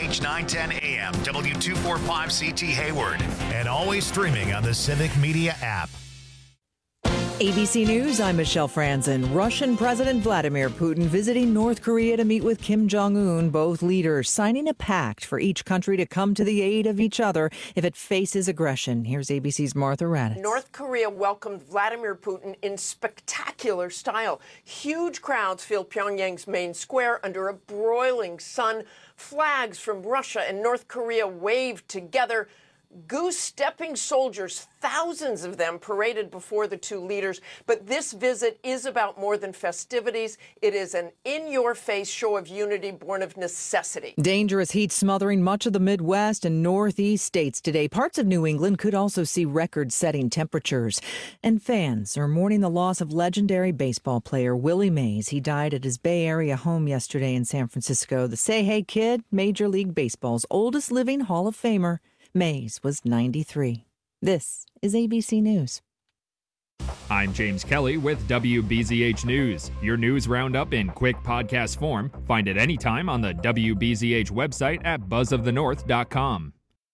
KBGH 910 AM, W245CT Hayward, and always streaming on the Civic Media app. ABC News, I'm Michelle Franzen. Russian President Vladimir Putin visiting North Korea to meet with Kim Jong-un, both leaders signing a pact for each country to come to the aid of each other if it faces aggression. Here's ABC's Martha Raddatz. North Korea welcomed Vladimir Putin in spectacular style. Huge crowds filled Pyongyang's main square under a broiling sun. Flags from Russia and North Korea waved together. Goose-stepping soldiers, thousands of them, paraded before the two leaders. But this visit is about more than festivities. It is an in-your-face show of unity born of necessity. Dangerous heat smothering much of the Midwest and Northeast states today. Parts of New England could also see record-setting temperatures. And fans are mourning the loss of legendary baseball player Willie Mays. He died at his Bay Area home yesterday in San Francisco. The Say Hey Kid, Major League Baseball's oldest living Hall of Famer, Mays was 93. This is ABC News. I'm James Kelly with WBZH News. Your news roundup in quick podcast form. Find it anytime on the WBZH website at buzzofthenorth.com.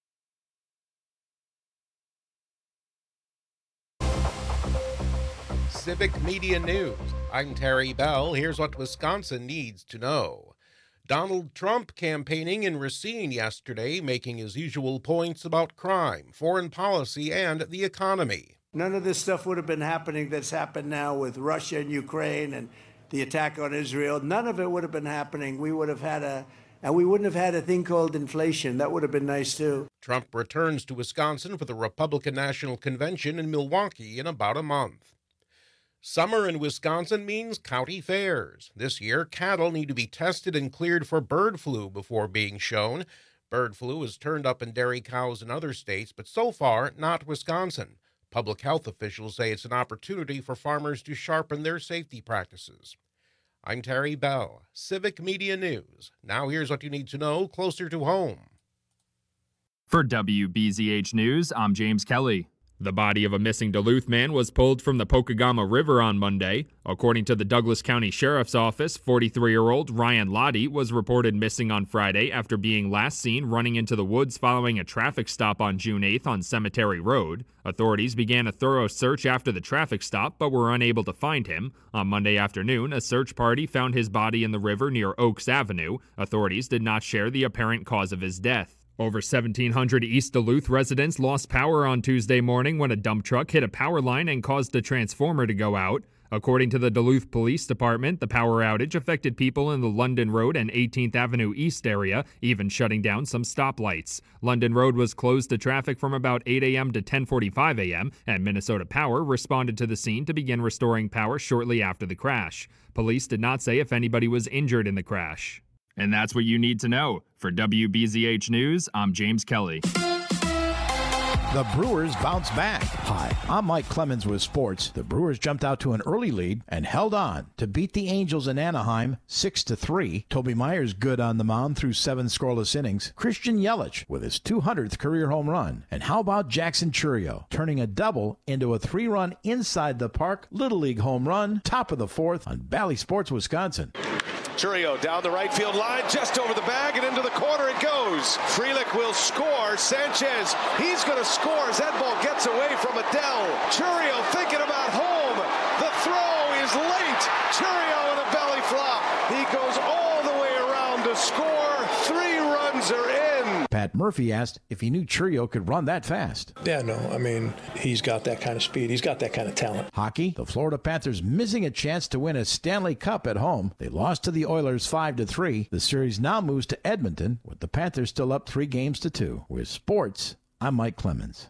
Civic Media News. I'm Terry Bell. Here's what Wisconsin needs to know. Donald Trump campaigning in Racine yesterday, making his usual points about crime, foreign policy, and the economy. None of this stuff would have been happening that's happened now with Russia and Ukraine and the attack on Israel. None of it would have been happening. We would have had and we wouldn't have had a thing called inflation. That would have been nice, too. Trump returns to Wisconsin for the Republican National Convention in Milwaukee in about a month. Summer in Wisconsin means county fairs. This year, cattle need to be tested and cleared for bird flu before being shown. Bird flu has turned up in dairy cows in other states, but so far, not Wisconsin. Public health officials say it's an opportunity for farmers to sharpen their safety practices. I'm Terry Bell, Civic Media News. Now here's what you need to know closer to home. For WBZH News, I'm James Kelly. The body of a missing Duluth man was pulled from the Pokegama River on Monday. According to the Douglas County Sheriff's Office, 43-year-old Ryan Lottie was reported missing on Friday after being last seen running into the woods following a traffic stop on June 8th on Cemetery Road. Authorities began a thorough search after the traffic stop, but were unable to find him. On Monday afternoon, a search party found his body in the river near Oaks Avenue. Authorities did not share the apparent cause of his death. Over 1,700 East Duluth residents lost power on Tuesday morning when a dump truck hit a power line and caused a transformer to go out. According to the Duluth Police Department, the power outage affected people in the London Road and 18th Avenue East area, even shutting down some stoplights. London Road was closed to traffic from about 8 a.m. to 10:45 a.m., and Minnesota Power responded to the scene to begin restoring power shortly after the crash. Police did not say if anybody was injured in the crash. And that's what you need to know. For WBZH News, I'm James Kelly. The Brewers bounce back. Hi, I'm Mike Clemens with sports. The Brewers jumped out to an early lead and held on to beat the Angels in Anaheim 6-3. Toby Myers good on the mound through 7 scoreless innings. Christian Yelich with his 200th career home run. And how about Jackson Chourio turning a double into a 3-run inside the park Little League home run, top of the 4th on Bally Sports, Wisconsin. Chourio down the right field line, just over the bag, and into the corner it goes. Frelick will score. Sanchez, he's going to score as that ball gets away from Adele. Chourio thinking about home. The throw is late. Chourio in a belly flop. He goes all the way around to score. 3 runs are in. Pat Murphy asked if he knew Chourio could run that fast. Yeah, no, I mean, he's got that kind of speed. He's got that kind of talent. Hockey, the Florida Panthers missing a chance to win a Stanley Cup at home. They lost to the Oilers 5-3. The series now moves to Edmonton, with the Panthers still up 3-2. With sports, I'm Mike Clemens.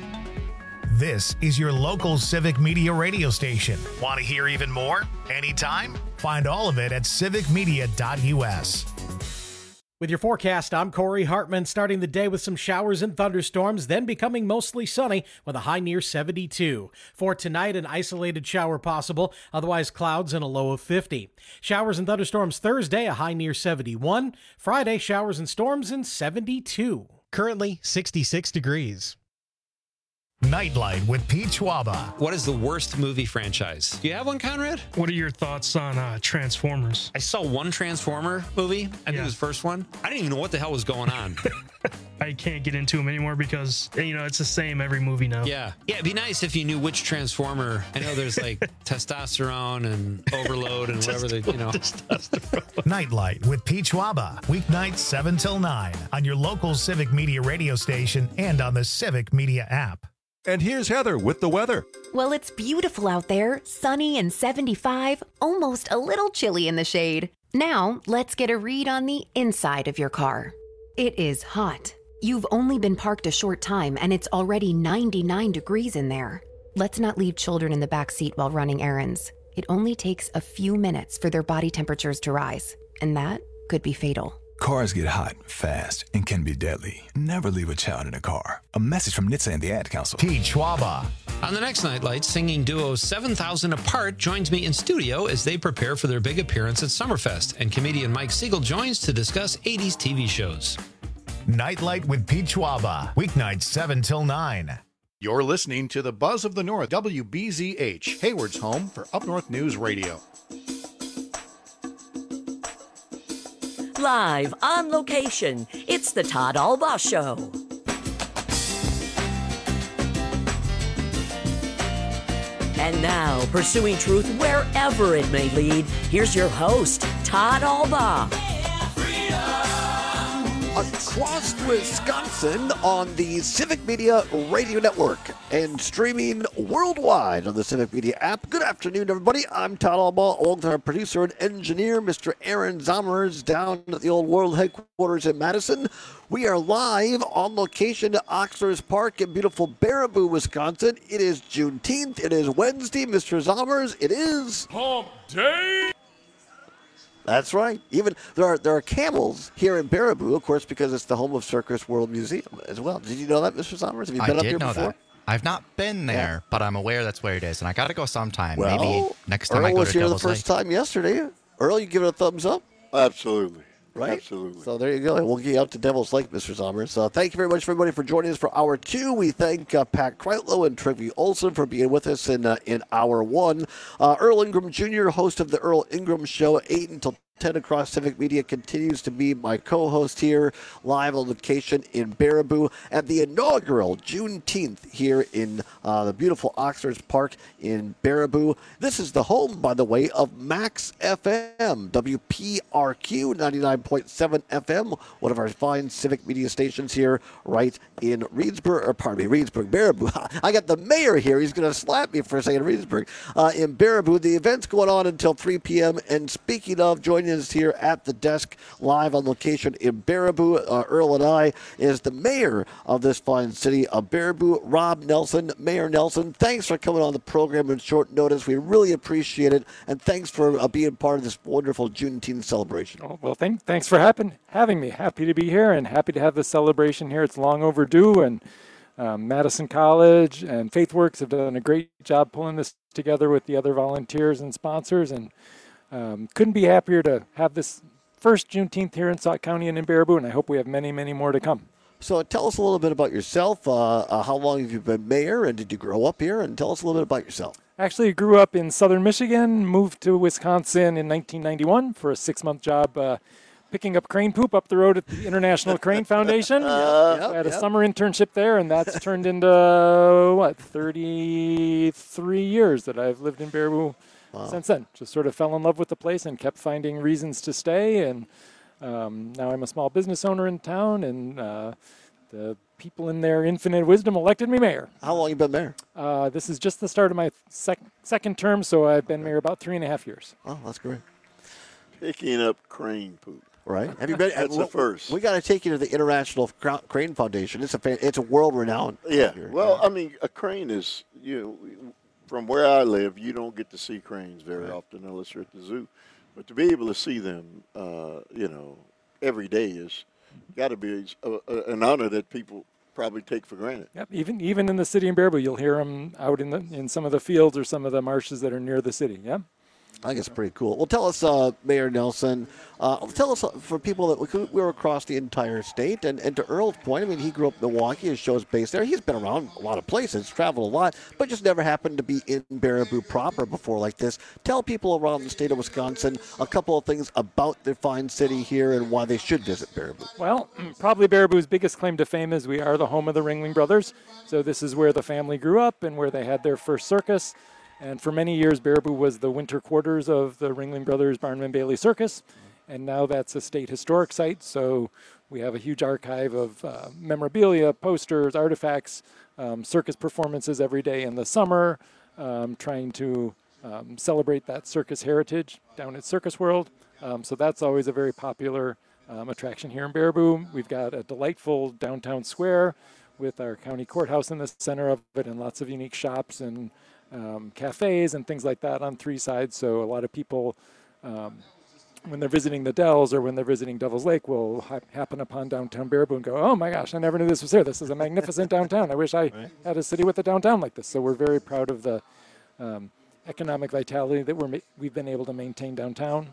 This is your local Civic Media radio station. Want to hear even more? Anytime? Find all of it at civicmedia.us. With your forecast, I'm Corey Hartman, starting the day with some showers and thunderstorms, then becoming mostly sunny with a high near 72. For tonight, an isolated shower possible, otherwise clouds and a low of 50. Showers and thunderstorms Thursday, a high near 71. Friday, showers and storms and 72. Currently 66 degrees. Nightlight with Pete Schwaba. What is the worst movie franchise? Do you have one, Conrad? What are your thoughts on Transformers? I saw one Transformer movie. I think it was the first one. I didn't even know what the hell was going on. I can't get into them anymore because, it's the same every movie now. Yeah. Yeah, it'd be nice if you knew which Transformer. I know there's like testosterone and overload and whatever Nightlight with Pete Schwaba. Weeknights 7 till 9 on your local Civic Media radio station and on the Civic Media app. And here's Heather with the weather. Well, it's beautiful out there, sunny and 75, almost a little chilly in the shade. Now, let's get a read on the inside of your car. It is hot. You've only been parked a short time and it's already 99 degrees in there. Let's not leave children in the back seat while running errands. It only takes a few minutes for their body temperatures to rise, and that could be fatal. Cars get hot fast and can be deadly. Never leave a child in a car. A message from NHTSA and the Ad Council. Pete Schwaba. On the next Nightlight, singing duo 7,000 Apart joins me in studio as they prepare for their big appearance at Summerfest, and comedian Mike Siegel joins to discuss 80s TV shows. Nightlight with Pete Schwaba. Weeknights 7 till 9. You're listening to the Buzz of the North, WBZH, Hayward's home for Up North News Radio. Live on location, it's the Todd Albaugh Show. And now, pursuing truth wherever it may lead, here's your host, Todd Albaugh. Across Wisconsin on the Civic Media Radio Network and streaming worldwide on the Civic Media app. Good afternoon, everybody. I'm Todd Albaugh, along with our producer and engineer, Mr. Aaron Zommers, down at the old World Headquarters in Madison. We are live on location at Oxler's Park in beautiful Baraboo, Wisconsin. It is Juneteenth. It is Wednesday, Mr. Zommers. It is Hump Day. That's right. Even there are camels here in Baraboo, of course, because it's the home of Circus World Museum as well. Did you know that, Mr. Sommers? Have you been up here before? That. I've not been there, but I'm aware that's where it is, and I got to go sometime. Well, maybe next time Earl I go was to here Devil's the first Lake. time yesterday. Earl, you give it a thumbs up? Absolutely. Right? Absolutely. So there you go. We'll get you out to Devil's Lake, Mr. Sommers. Thank you very much, everybody, for joining us for Hour 2. We thank Pat Kreitlow and Trivy Olson for being with us in Hour 1. Earl Ingram Jr., host of the Earl Ingram Show, 8 until 10 across Civic Media, continues to be my co-host here, live on location in Baraboo at the inaugural Juneteenth here in the beautiful Oxler's Park in Baraboo. This is the home, by the way, of Max FM, WPRQ 99.7 FM, one of our fine Civic Media stations here right in Reedsburg, Baraboo. I got the mayor here. He's going to slap me for saying Reedsburg. In Baraboo, the event's going on until 3 p.m. And speaking of, joining us here at the desk, live on location in Baraboo, Earl and I, is the mayor of this fine city of Baraboo, Rob Nelson. Mayor Nelson, thanks for coming on the program in short notice. We really appreciate it, and thanks for being part of this wonderful Juneteenth celebration. Oh, well, thanks for having me. Happy to be here and happy to have this celebration here. It's long overdue, and Madison College and FaithWorks have done a great job pulling this together with the other volunteers and sponsors, and couldn't be happier to have this first Juneteenth here in Sauk County and in Baraboo, and I hope we have many, many more to come. So tell us a little bit about yourself. How long have you been mayor, and did you grow up here? And tell us a little bit about yourself. Actually, I grew up in southern Michigan, moved to Wisconsin in 1991 for a 6-month job picking up crane poop up the road at the International Crane Foundation. I had a summer internship there, and that's turned into, 33 years that I've lived in Baraboo. Wow. Since then. Just sort of fell in love with the place and kept finding reasons to stay. And now I'm a small business owner in town, and the people in their infinite wisdom elected me mayor. How long have you been mayor? This is just the start of my second term, so I've been mayor about 3.5 years. Oh, that's great. Picking up crane poop. Right? Have you been? That's the first. We got to take you to the International Crane Foundation. It's a world-renowned. Yeah. Well, I mean, a crane is, from where I live, you don't get to see cranes very often unless you're at the zoo. But to be able to see them, every day is got to be an honor that people probably take for granted. Yep. Even in the city in Baraboo, you'll hear them out in some of the fields or some of the marshes that are near the city. Yeah. I think it's pretty cool. Well, tell us, Mayor Nelson, tell us for people that we're across the entire state, and to Earl's point, I mean, he grew up in Milwaukee, his show's based there. He's been around a lot of places, traveled a lot, but just never happened to be in Baraboo proper before like this. Tell people around the state of Wisconsin a couple of things about the fine city here and why they should visit Baraboo. Well, probably Baraboo's biggest claim to fame is we are the home of the Ringling Brothers. So this is where the family grew up and where they had their first circus. And for many years, Baraboo was the winter quarters of the Ringling Brothers Barnum & Bailey Circus. And now that's a state historic site. So we have a huge archive of memorabilia, posters, artifacts, circus performances every day in the summer, trying to celebrate that circus heritage down at Circus World. So that's always a very popular attraction here in Baraboo. We've got a delightful downtown square with our county courthouse in the center of it and lots of unique shops and cafes and things like that on three sides. So a lot of people, when they're visiting the Dells or when they're visiting Devil's Lake, will happen upon downtown Baraboo and go, oh my gosh, I never knew this was here. This is a magnificent downtown. I wish I had a city with a downtown like this. So we're very proud of the economic vitality that we've been able to maintain downtown.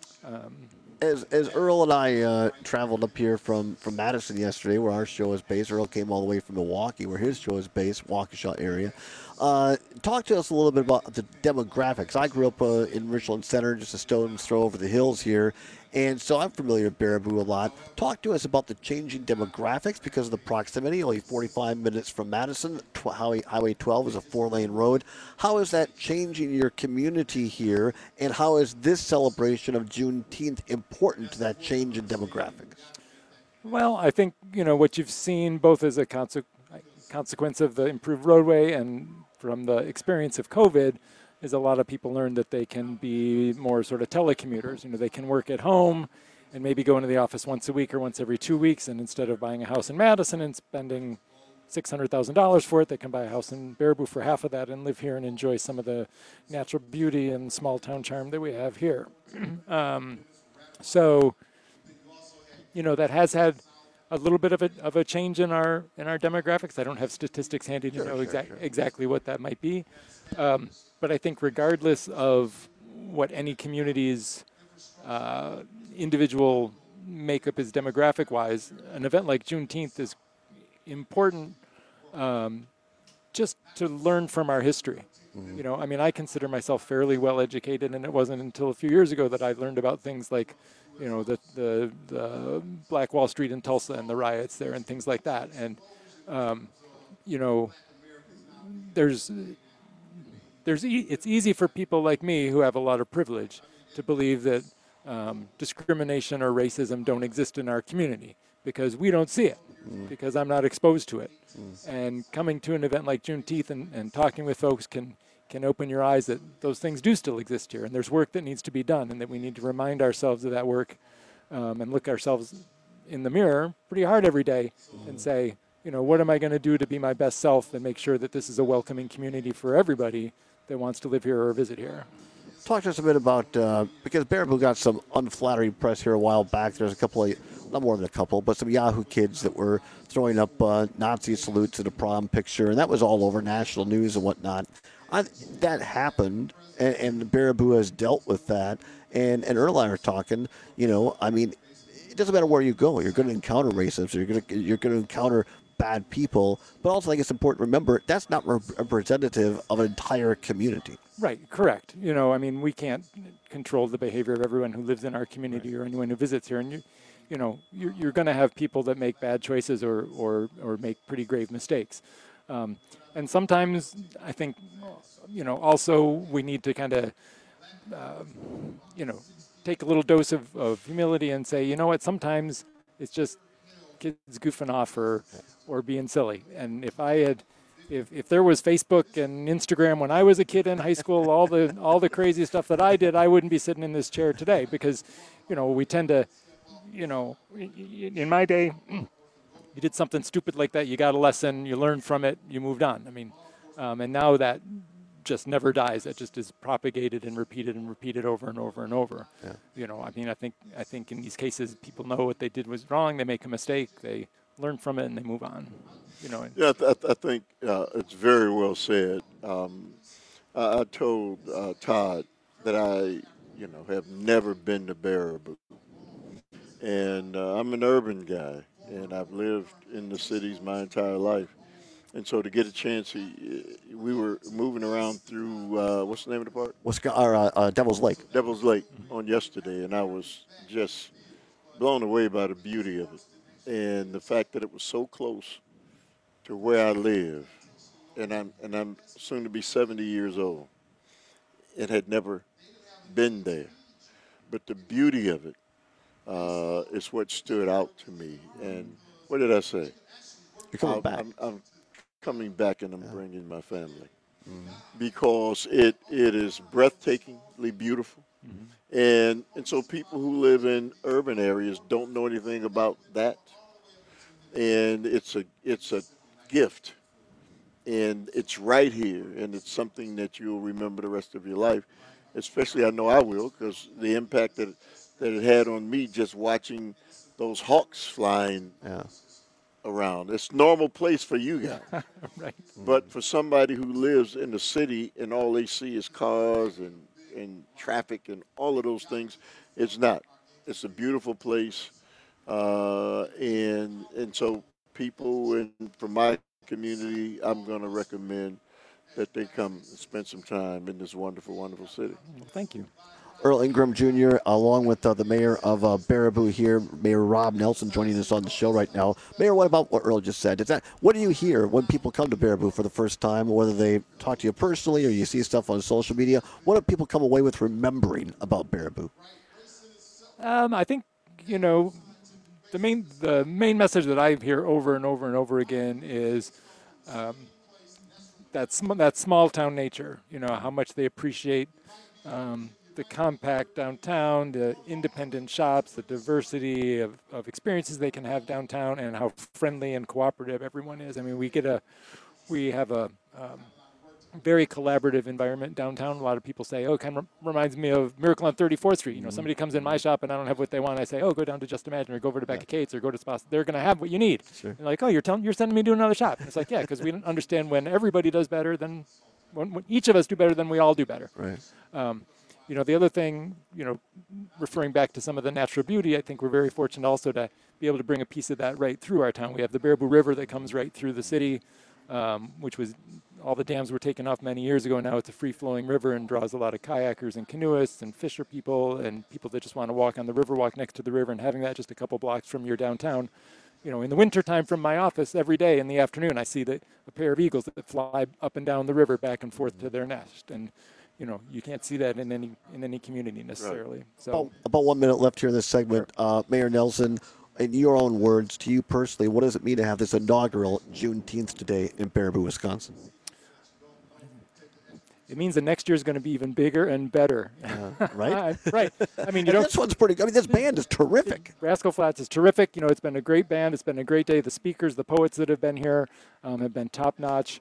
As Earl and I traveled up here from Madison yesterday, where our show is based, Earl came all the way from Milwaukee, where his show is based, Waukesha area. Talk to us a little bit about the demographics. I grew up in Richland Center, just a stone's throw over the hills here, and so I'm familiar with Baraboo a lot. Talk to us about the changing demographics because of the proximity, only 45 minutes from Madison. Highway 12 is a 4-lane road. How is that changing your community here, and how is this celebration of Juneteenth important to that change in demographics? Well, I think, what you've seen both as a consequence of the improved roadway and from the experience of COVID is a lot of people learn that they can be more sort of telecommuters. They can work at home and maybe go into the office once a week or once every 2 weeks, and instead of buying a house in Madison and spending $600,000 for it, they can buy a house in Baraboo for half of that and live here and enjoy some of the natural beauty and small town charm that we have here. So, that has had a little bit of a change in our demographics. I don't have statistics handy to know exactly what that might be. But I think regardless of what any community's individual makeup is demographic-wise, an event like Juneteenth is important just to learn from our history. Mm-hmm. I consider myself fairly well educated, and it wasn't until a few years ago that I learned about things like the Black Wall Street in Tulsa and the riots there and things like that. And, it's easy for people like me who have a lot of privilege to believe that discrimination or racism don't exist in our community because we don't see it, because I'm not exposed to it. And coming to an event like Juneteenth and talking with folks can open your eyes that those things do still exist here, and there's work that needs to be done, and that we need to remind ourselves of that work and look ourselves in the mirror pretty hard every day and say, what am I going to do to be my best self and make sure that this is a welcoming community for everybody that wants to live here or visit here. Talk to us a bit about, because Baraboo got some unflattering press here a while back. There's a couple of, not more than a couple, but some Yahoo kids that were throwing up Nazi salutes in a prom picture, and that was all over national news and whatnot. That happened, and Baraboo has dealt with that. And Earl and I are talking, it doesn't matter where you go. You're going to encounter racism. You're going to encounter bad people. But also, I think it's important to remember that's not representative of an entire community. Right, correct. We can't control the behavior of everyone who lives in our community or anyone who visits here. And you're going to have people that make bad choices or make pretty grave mistakes. And sometimes I think, also we need to kind of, take a little dose of humility and say, sometimes it's just kids goofing off or being silly. And if there was Facebook and Instagram when I was a kid in high school, all the crazy stuff that I did, I wouldn't be sitting in this chair today because, we tend to, in my day, you did something stupid like that, you got a lesson, you learned from it, you moved on. And now that just never dies. That just is propagated and repeated over and over and over. Yeah. I think in these cases, people know what they did was wrong. They make a mistake. They learn from it and they move on. Yeah, I think it's very well said. I told Todd that I, have never been to Baraboo. And I'm an urban guy, and I've lived in the cities my entire life. And so to get a chance, we were moving around through, what's the name of the park? Devil's Lake. Devil's Lake on yesterday, and I was just blown away by the beauty of it and the fact that it was so close to where I live. And I'm soon to be 70 years old and had never been there. But the beauty of it is what stood out to me. And what did I say? You're coming back. I'm coming back, and I'm bringing my family because it is breathtakingly beautiful. And so people who live in urban areas don't know anything about that. And it's a gift. And it's right here, and it's something that you'll remember the rest of your life. Especially, I know I will, because the impact that it had on me just watching those hawks flying around. It's a normal place for you guys. Right. But for somebody who lives in the city and all they see is cars and traffic and all of those things, it's not. It's a beautiful place. And so people from my community, I'm going to recommend that they come and spend some time in this wonderful, wonderful city. Well, thank you. Earl Ingram Jr., along with the mayor of Baraboo here, Mayor Rob Nelson, joining us on the show right now. Mayor, what about what Earl just said? What do you hear when people come to Baraboo for the first time, whether they talk to you personally or you see stuff on social media? What do people come away with remembering about Baraboo? I think, the main message that I hear over and over and over again is that small town nature. How much they appreciate the compact downtown, the independent shops, the diversity of experiences they can have downtown, and how friendly and cooperative everyone is. I mean, we have a very collaborative environment downtown. A lot of people say, oh, it kind of reminds me of Miracle on 34th Street. Somebody comes in my shop and I don't have what they want. I say, oh, go down to Just Imagine or go over to Becky Cates or go to Spas. They're going to have what you need. Sure. They're like, oh, you're sending me to another shop. And it's like, yeah, because we understand when everybody does better, when each of us do better, then we all do better. Right. The other thing, referring back to some of the natural beauty, I think we're very fortunate also to be able to bring a piece of that right through our town. We have the Baraboo River that comes right through the city, which was all the dams were taken off many years ago. Now it's a free-flowing river and draws a lot of kayakers and canoeists and fisher people and people that just want to walk on the river, walk next to the river, and having that just a couple blocks from your downtown. In the wintertime from my office every day in the afternoon, I see a pair of eagles that fly up and down the river back and forth to their nest. And you can't see that in any community necessarily. Right. So about 1 minute left here in this segment. Sure. Mayor Nelson, in your own words, to you personally, what does it mean to have this inaugural Juneteenth today in Baraboo, Wisconsin? It means the next year is going to be even bigger and better. Right? Right. I mean, this one's pretty good. I mean, this band is terrific. Rascal Flatts is terrific. It's been a great band. It's been a great day. The speakers, the poets that have been here have been top-notch.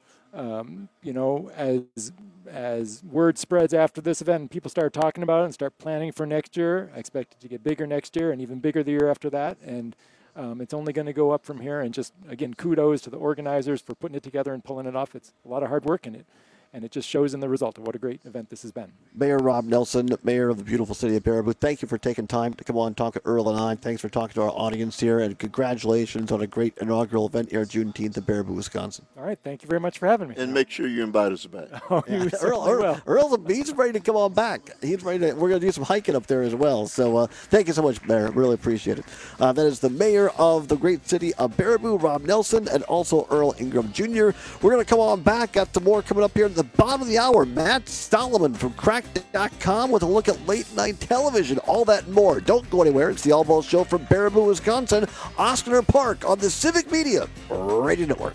As word spreads after this event and people start talking about it and start planning for next year, I expect it to get bigger next year and even bigger the year after that. And it's only going to go up from here. And just, again, kudos to the organizers for putting it together and pulling it off. It's a lot of hard work in it. And it just shows in the result of what a great event this has been. Mayor Rob Nelson, mayor of the beautiful city of Baraboo, thank you for taking time to come on and talk to Earl and I. Thanks for talking to our audience here, and congratulations on a great inaugural event here Juneteenth in Baraboo, Wisconsin. All right, thank you very much for having me. And make sure you invite us back. Oh, you will. Earl, he's ready to come on back. He's ready to. We're going to do some hiking up there as well. So thank you so much, Mayor. Really appreciate it. That is the mayor of the great city of Baraboo, Rob Nelson, and also Earl Ingram Jr. We're going to come on back. Got some more coming up here at the bottom of the hour. Matt Solomon from Cracked.com with a look at late night television. All that and more. Don't go anywhere. It's the All Balls Show from Baraboo, Wisconsin, Oskner Park on the Civic Media Radio Network.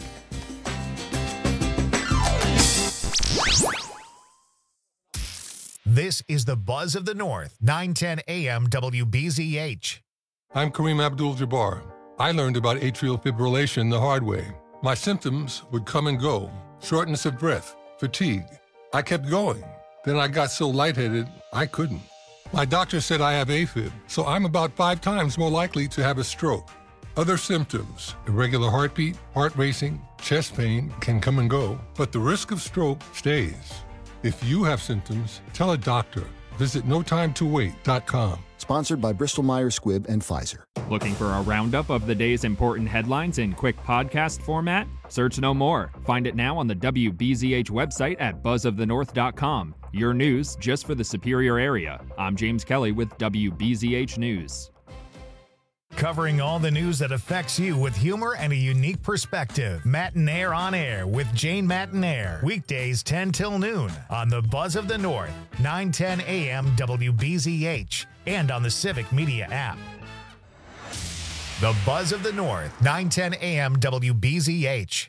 This is the Buzz of the North, 910 AM WBZH. I'm Kareem Abdul-Jabbar. I learned about atrial fibrillation the hard way. My symptoms would come and go. Shortness of breath, fatigue. I kept going. Then I got so lightheaded, I couldn't. My doctor said I have AFib, so I'm about 5 times more likely to have a stroke. Other symptoms, irregular heartbeat, heart racing, chest pain can come and go, but the risk of stroke stays. If you have symptoms, tell a doctor. Visit notimetowait.com. Sponsored by Bristol-Myers Squibb and Pfizer. Looking for a roundup of the day's important headlines in quick podcast format? Search no more. Find it now on the WBZH website at buzzofthenorth.com. Your news just for the Superior area. I'm James Kelly with WBZH News. Covering all the news that affects you with humor and a unique perspective. Matinaire on Air with Jane Matinaire. Weekdays 10 till noon on the Buzz of the North, 9:10 a.m. WBZH, and on the Civic Media app. The Buzz of the North, 9:10 a.m. WBZH.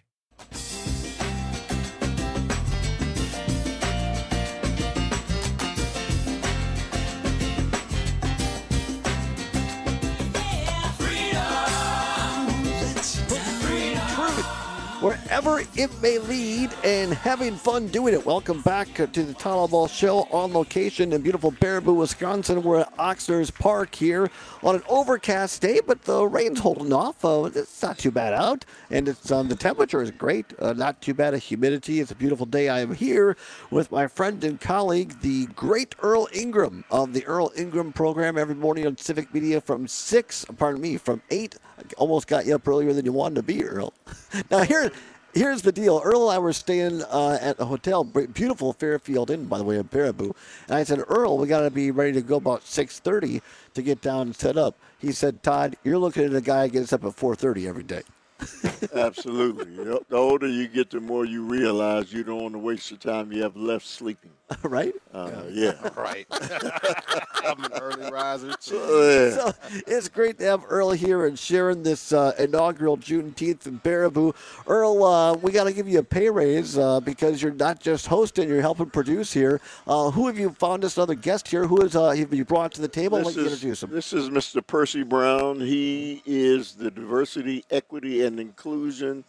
Wherever it may lead, and having fun doing it. Welcome back to the Town Hall Show on location in beautiful Baraboo, Wisconsin. We're at Oxnard's Park here on an overcast day, but the rain's holding off. It's not too bad out, and it's the temperature is great. Not too bad of humidity. It's a beautiful day. I am here with my friend and colleague, the great Earl Ingram of the Earl Ingram program every morning on Civic Media from 8. Almost got you up earlier than you wanted to be, Earl. Now, here's the deal. Earl and I were staying at a hotel, beautiful Fairfield Inn, by the way, in Baraboo. And I said, Earl, we got to be ready to go about 6:30 to get down and set up. He said, Todd, you're looking at a guy who gets up at 4:30 every day. Absolutely. The older you get, the more you realize you don't want to waste the time you have left sleeping. Right? Yeah. Right. I'm an early riser, too. So it's great to have Earl here and sharing this inaugural Juneteenth in Baraboo. Earl, we got to give you a pay raise because you're not just hosting, you're helping produce here. Who have you found us another guest here? Who have you brought to the table? Let you introduce him. This is Mr. Percy Brown. He is the Diversity, Equity, and Inclusion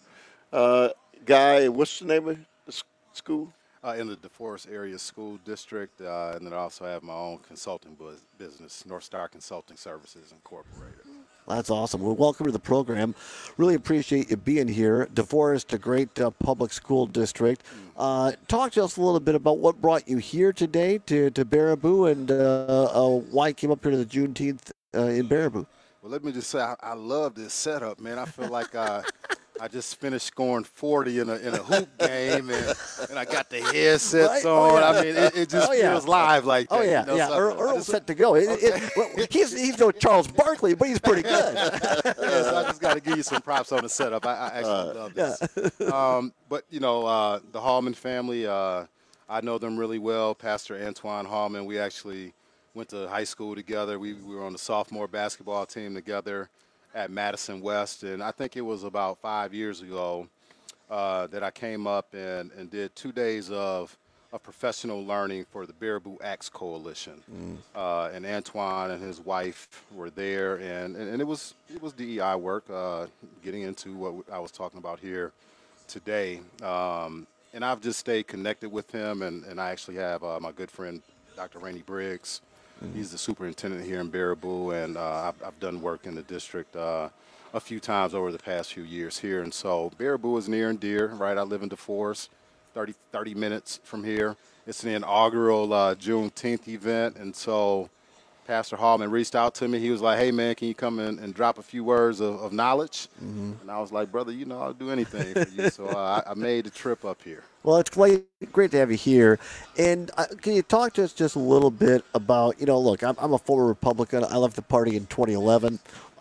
guy. What's the name of the school? In the DeForest Area School District, and then I also have my own consulting business, North Star Consulting Services Incorporated. That's awesome. Well, welcome to the program. Really appreciate you being here. DeForest, a great public school district. Talk to us a little bit about what brought you here today to Baraboo and why you came up here to the Juneteenth in Baraboo. Well, let me just say I love this setup, man. I feel like I just finished scoring 40 in a hoop game, and I got the headsets on. I mean, it just feels live like that. Earl's set to go. He's no Charles Barkley, but he's pretty good. So I just got to give you some props on the setup. I actually love this. But, the Hallman family, I know them really well. Pastor Antoine Hallman, we actually went to high school together. We were on the sophomore basketball team together at Madison West, and I think it was about 5 years ago that I came up and did 2 days of professional learning for the Baraboo Acts Coalition. And Antoine and his wife were there, and it was DEI work, getting into what I was talking about here today. And I've just stayed connected with him, and I actually have my good friend, Dr. Rainey Briggs. He's the superintendent here in Baraboo, and I've done work in the district a few times over the past few years here. And so Baraboo is near and dear, right? I live in DeForest, 30 minutes from here. It's an inaugural Juneteenth event, and so Pastor Hallman reached out to me. He was like, hey, man, can you come in and drop a few words of knowledge? And I was like, brother, I'll do anything for you. So I made the trip up here. Well, it's great to have you here. And can you talk to us just a little bit about, look, I'm a former Republican. I left the party in 2011.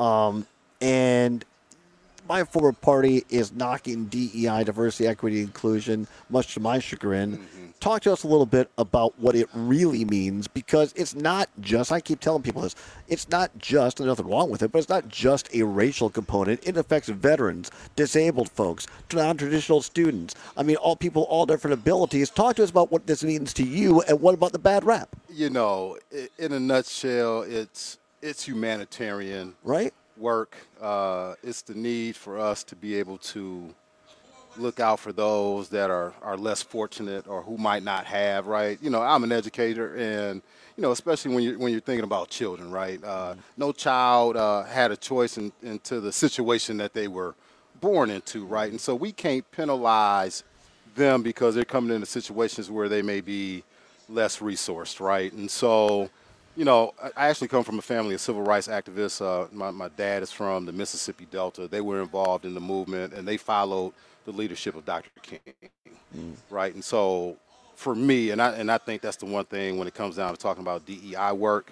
And my former party is knocking DEI, diversity, equity, inclusion, much to my chagrin. Talk to us a little bit about what it really means, because it's not just, I keep telling people this, it's not just, there's nothing wrong with it, but it's not just a racial component. It affects veterans, disabled folks, non-traditional students. I mean, all people, all different abilities. Talk to us about what this means to you, and what about the bad rap? In a nutshell, it's humanitarian work. It's the need for us to be able to look out for those that are less fortunate or who might not have, right? I'm an educator, and, especially when you're thinking about children, right? No child had a choice into the situation that they were born into, right? And so we can't penalize them because they're coming into situations where they may be less resourced, right? And so, you know, I actually come from a family of civil rights activists. My dad is from the Mississippi Delta. They were involved in the movement, and they followed the leadership of Dr. King, right? And so for me, and I think that's the one thing when it comes down to talking about DEI work,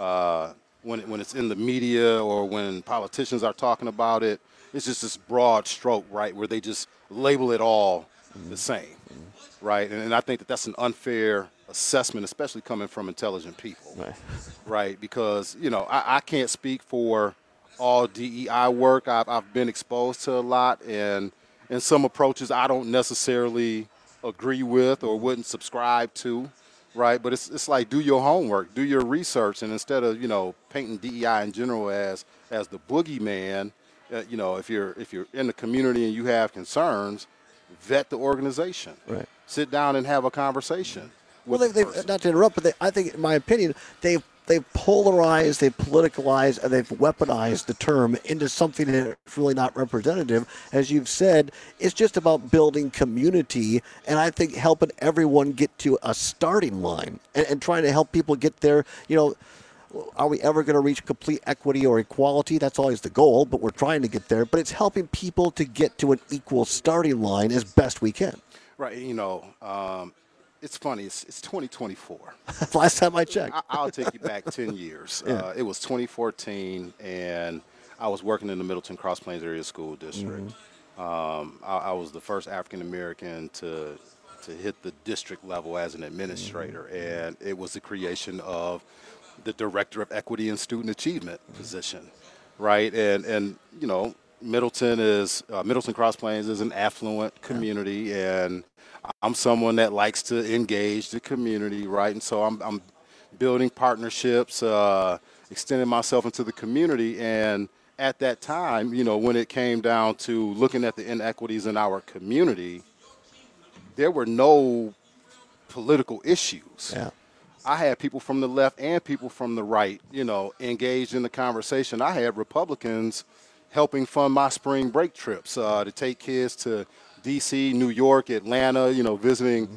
when it's in the media or when politicians are talking about it, it's just this broad stroke, right, where they just label it all the same, right? And I think that that's an unfair assessment, especially coming from intelligent people, right? Because, you know, I can't speak for all DEI work. I've been exposed to a lot, and some approaches I don't necessarily agree with or wouldn't subscribe to, right? But it's like, do your homework, do your research, and instead of, you know, painting DEI in general as the boogeyman, you know, if you're in the community and you have concerns, vet the organization. Right. Sit down and have a conversation. Well, they've not to interrupt, but I think, in my opinion, they've polarized, they've politicalized, and they've weaponized the term into something that's really not representative. As you've said, it's just about building community, and I think helping everyone get to a starting line and trying to help people get there. You know, are we ever going to reach complete equity or equality? That's always the goal, but we're trying to get there. But it's helping people to get to an equal starting line as best we can. Right. You know, it's funny. It's 2024. Last time I checked. I'll take you back 10 years. Yeah. It was 2014, and I was working in the Middleton Cross Plains Area School District. I was the first African American to hit the district level as an administrator, and it was the creation of the Director of Equity and Student Achievement position, right? And you know, Middleton Cross Plains is an affluent community, and I'm someone that likes to engage the community, right? And so I'm building partnerships, extending myself into the community. And at that time, you know, when it came down to looking at the inequities in our community, there were no political issues. Yeah. I had people from the left and people from the right, you know, engaged in the conversation. I had Republicans helping fund my spring break trips to take kids to D.C., New York, Atlanta, you know, visiting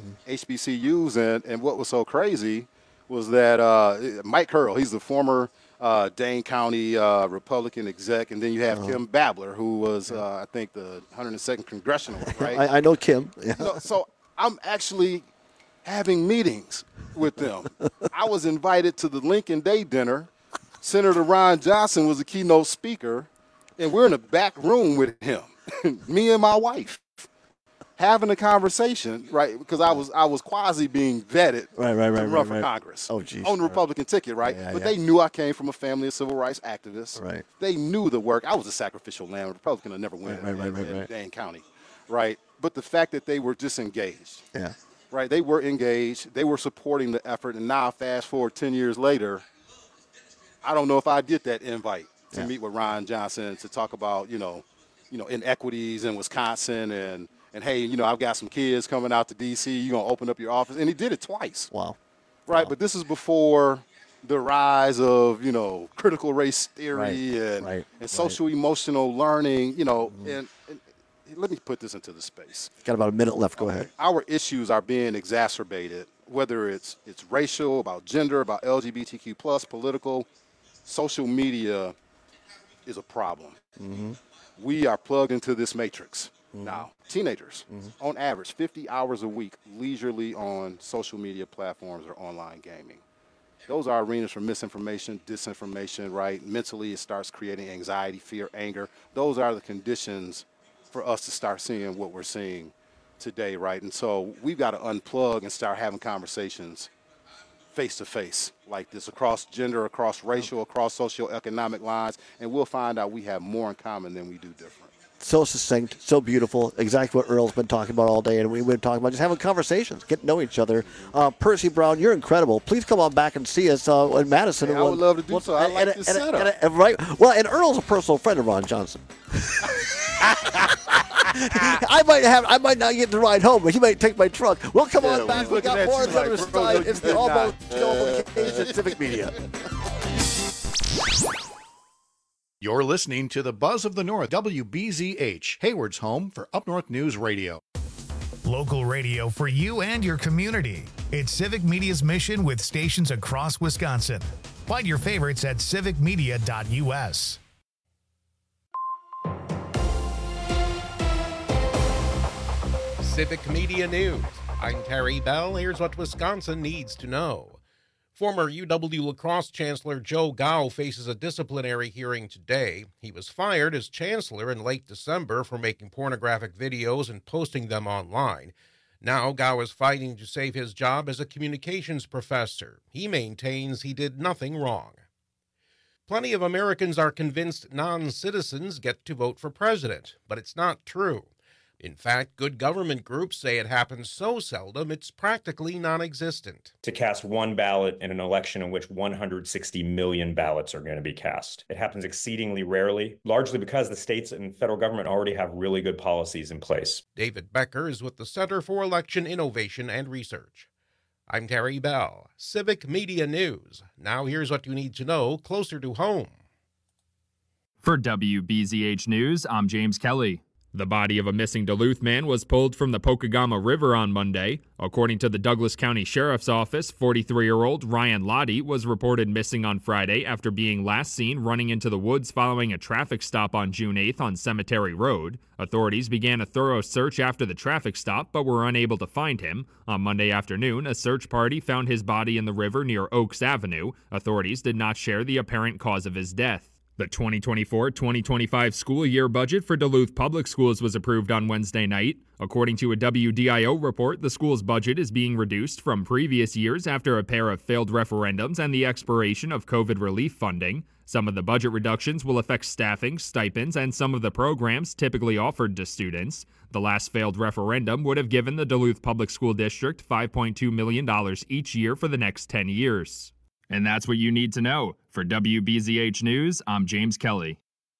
HBCUs. And what was so crazy was that Mike Curl, he's the former Dane County Republican exec, and then you have Kim Babler, who was, I think, the 102nd Congressional, right? I know Kim. Yeah. You know, so I'm actually having meetings with them. I was invited to the Lincoln Day dinner. Senator Ron Johnson was the keynote speaker, and we're in a back room with him, me and my wife, having a conversation, right? Because I was quasi being vetted to run for Congress on the Republican ticket, right? But they knew I came from a family of civil rights activists. Right. They knew the work. I was a sacrificial lamb. A Republican would never win in Dane County, right? But the fact that they were disengaged. Yeah. Right, they were engaged, they were supporting the effort, and now fast forward 10 years later, I don't know if I did that invite to meet with Ron Johnson to talk about, you know, inequities in Wisconsin and hey, you know, I've got some kids coming out to D.C., you're going to open up your office, and he did it twice. Wow. Right, but this is before the rise of, you know, critical race theory and social emotional learning, you know, and let me put this into the space. Got about a minute left. Go ahead. Our issues are being exacerbated, whether it's racial, about gender, about LGBTQ plus, political. Social media is a problem. We are plugged into this matrix. Now, teenagers, on average, 50 hours a week leisurely on social media platforms or online gaming. Those are arenas for misinformation, disinformation, right? Mentally, it starts creating anxiety, fear, anger. Those are the conditions for us to start seeing what we're seeing today, right? And so we've got to unplug and start having conversations face-to-face like this across gender, across racial, across socioeconomic lines, and we'll find out we have more in common than we do different. So succinct, so beautiful, exactly what Earl's been talking about all day, and we've been talking about just having conversations, getting to know each other. Percy Brown, you're incredible. Please come on back and see us in Madison. Hey, I would love to do so. I like this setup. Right. Well, and Earl's a personal friend of Ron Johnson. I might not get to ride home, but he might take my truck. We'll come on back. We got more on the other side. It's the Almost Occasion Civic Media. You're listening to the Buzz of the North, WBZH, Hayward's home for Up North News Radio. Local radio for you and your community. It's Civic Media's mission with stations across Wisconsin. Find your favorites at civicmedia.us. Civic Media News. I'm Terry Bell. Here's what Wisconsin needs to know. Former UW La Crosse Chancellor Joe Gao faces a disciplinary hearing today. He was fired as chancellor in late December for making pornographic videos and posting them online. Now Gao is fighting to save his job as a communications professor. He maintains he did nothing wrong. Plenty of Americans are convinced non-citizens get to vote for president, but it's not true. In fact, good government groups say it happens so seldom it's practically non-existent. To cast one ballot in an election in which 160 million ballots are going to be cast. It happens exceedingly rarely, largely because the states and federal government already have really good policies in place. David Becker is with the Center for Election Innovation and Research. I'm Terry Bell, Civic Media News. Now here's what you need to know closer to home. For WBZH News, I'm James Kelly. The body of a missing Duluth man was pulled from the Pokegama River on Monday. According to the Douglas County Sheriff's Office, 43-year-old Ryan Lottie was reported missing on Friday after being last seen running into the woods following a traffic stop on June 8th on Cemetery Road. Authorities began a thorough search after the traffic stop, but were unable to find him. On Monday afternoon, a search party found his body in the river near Oaks Avenue. Authorities did not share the apparent cause of his death. The 2024-2025 school year budget for Duluth Public Schools was approved on Wednesday night. According to a WDIO report, the school's budget is being reduced from previous years after a pair of failed referendums and the expiration of COVID relief funding. Some of the budget reductions will affect staffing, stipends, and some of the programs typically offered to students. The last failed referendum would have given the Duluth Public School District $5.2 million each year for the next 10 years. And that's what you need to know. For WBZH News, I'm James Kelly.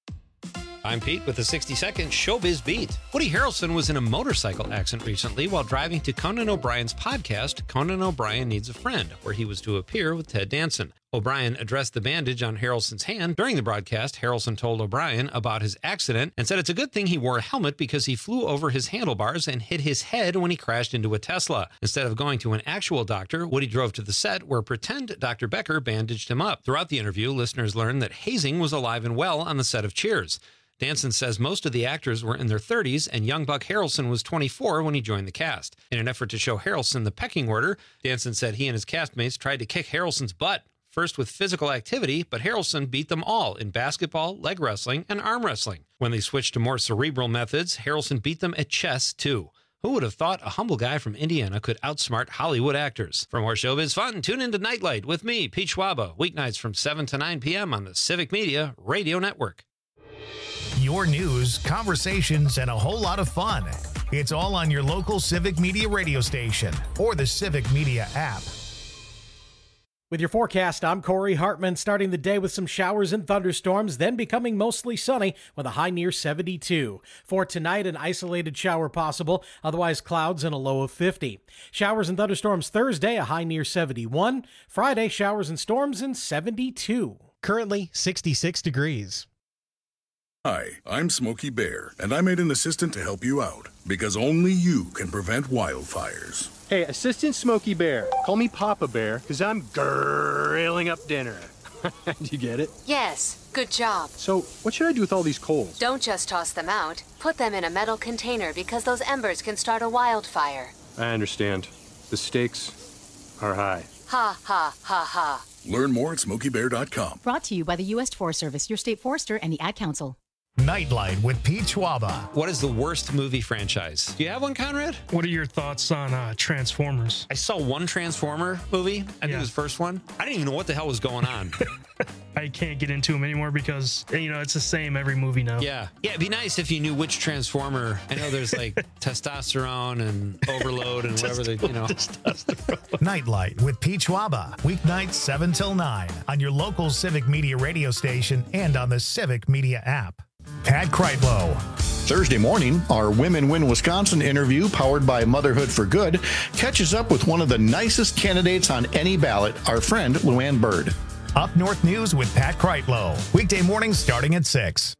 I'm Pete with the 60-second Showbiz Beat. Woody Harrelson was in a motorcycle accident recently while driving to Conan O'Brien's podcast, Conan O'Brien Needs a Friend, where he was to appear with Ted Danson. O'Brien addressed the bandage on Harrelson's hand. During the broadcast, Harrelson told O'Brien about his accident and said it's a good thing he wore a helmet because he flew over his handlebars and hit his head when he crashed into a Tesla. Instead of going to an actual doctor, Woody drove to the set where pretend Dr. Becker bandaged him up. Throughout the interview, listeners learned that hazing was alive and well on the set of Cheers. Danson says most of the actors were in their 30s, and young Buck Harrelson was 24 when he joined the cast. In an effort to show Harrelson the pecking order, Danson said he and his castmates tried to kick Harrelson's butt, first with physical activity, but Harrelson beat them all in basketball, leg wrestling, and arm wrestling. When they switched to more cerebral methods, Harrelson beat them at chess, too. Who would have thought a humble guy from Indiana could outsmart Hollywood actors? For more showbiz fun, tune into Nightlight with me, Pete Schwaba, weeknights from 7 to 9 p.m. on the Civic Media Radio Network. Your news, conversations, and a whole lot of fun. It's all on your local Civic Media radio station or the Civic Media app. With your forecast, I'm Corey Hartman, starting the day with some showers and thunderstorms, then becoming mostly sunny with a high near 72. For tonight, an isolated shower possible, otherwise clouds and a low of 50. Showers and thunderstorms Thursday, a high near 71. Friday, showers and storms and 72. Currently 66 degrees. Hi, I'm Smokey Bear, and I made an assistant to help you out, because only you can prevent wildfires. Hey, Assistant Smokey Bear, call me Papa Bear, because I'm grilling up dinner. Do you get it? Yes, good job. So, what should I do with all these coals? Don't just toss them out. Put them in a metal container because those embers can start a wildfire. I understand. The stakes are high. Ha, ha, ha, ha. Learn more at SmokeyBear.com. Brought to you by the U.S. Forest Service, your state forester, and the Ad Council. Nightlight with Pete Schwaba. What is the worst movie franchise? Do you have one, Conrad? What are your thoughts on Transformers? I saw one Transformer movie. I think it was the first one. I didn't even know what the hell was going on. I can't get into them anymore because, it's the same every movie now. Yeah, it'd be nice if you knew which Transformer. I know there's like testosterone and overload and whatever Nightlight with Pete Schwaba. Weeknights 7 till 9 on your local Civic Media radio station and on the Civic Media app. Pat Kreitlow. Thursday morning, our Women Win Wisconsin interview, powered by Motherhood for Good, catches up with one of the nicest candidates on any ballot, our friend Luann Bird. Up North News with Pat Kreitlow. Weekday mornings starting at 6.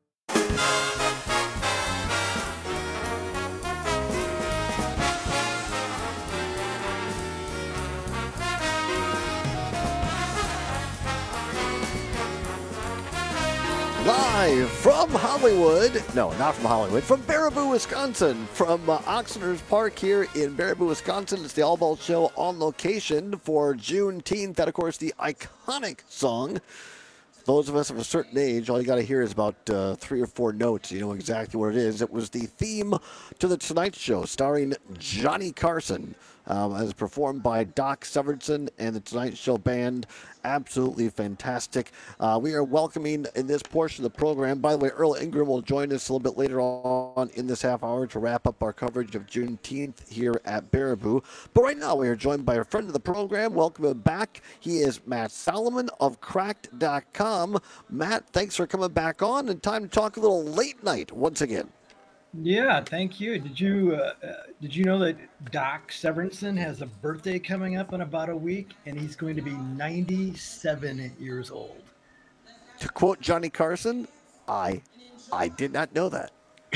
Live from Hollywood, no, not from Hollywood, from Baraboo, Wisconsin, from Oxnard's Park here in Baraboo, Wisconsin. It's the All Ball Show on location for Juneteenth. That, of course, the iconic song. Those of us of a certain age, all you got to hear is about 3 or 4 notes. You know exactly what it is. It was the theme to The Tonight Show, starring Johnny Carson, as performed by Doc Severinsen and The Tonight Show Band. Absolutely fantastic. We are welcoming in this portion of the program. By the way, Earl Ingram will join us a little bit later on in this half hour to wrap up our coverage of Juneteenth here at Baraboo. But right now we are joined by a friend of the program. Welcome him back. He is Matt Solomon of Cracked.com. Matt, thanks for coming back on, and time to talk a little late night once again. Yeah, thank you. Did you know that Doc Severinsen has a birthday coming up in about a week, and he's going to be 97 years old? To quote Johnny Carson, I did not know that.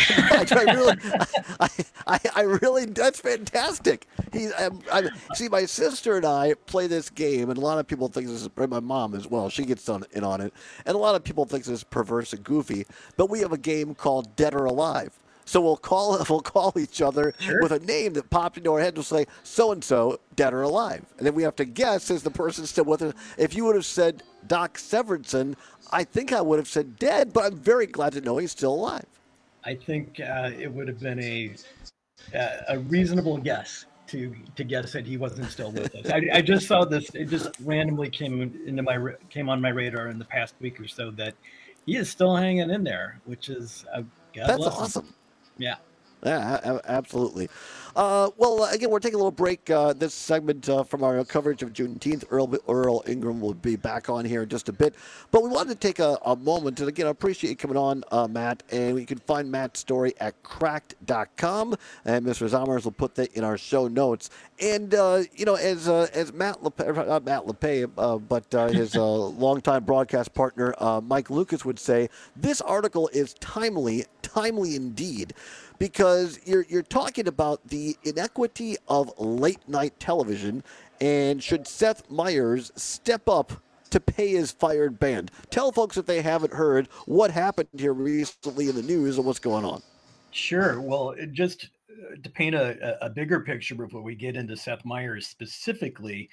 I really, that's fantastic. See, my sister and I play this game, and a lot of people think this is, my mom as well, she gets in on it, and a lot of people think this is perverse and goofy, but we have a game called Dead or Alive. So we'll call each other with a name that popped into our head. We'll say, so-and-so, dead or alive. And then we have to guess, is the person still with us? If you would have said Doc Severinsen, I think I would have said dead, but I'm very glad to know he's still alive. I think it would have been a reasonable guess to guess that he wasn't still with us. I just saw this. It just randomly came on my radar in the past week or so that he is still hanging in there, which is that's awesome. Yeah. Yeah, absolutely. Well, again, we're taking a little break this segment from our coverage of Juneteenth. Earl Ingram will be back on here in just a bit. But we wanted to take a moment, and again, I appreciate you coming on, Matt. And you can find Matt's story at Cracked.com, and Mr. Zommers will put that in our show notes. And, as Matt LePay, not Matt LePay, but his longtime broadcast partner, Mike Lucas, would say, this article is timely indeed. Because you're talking about the inequity of late-night television, and should Seth Meyers step up to pay his fired band? Tell folks, if they haven't heard, what happened here recently in the news and what's going on. Sure. Well, just to paint a bigger picture before we get into Seth Meyers specifically,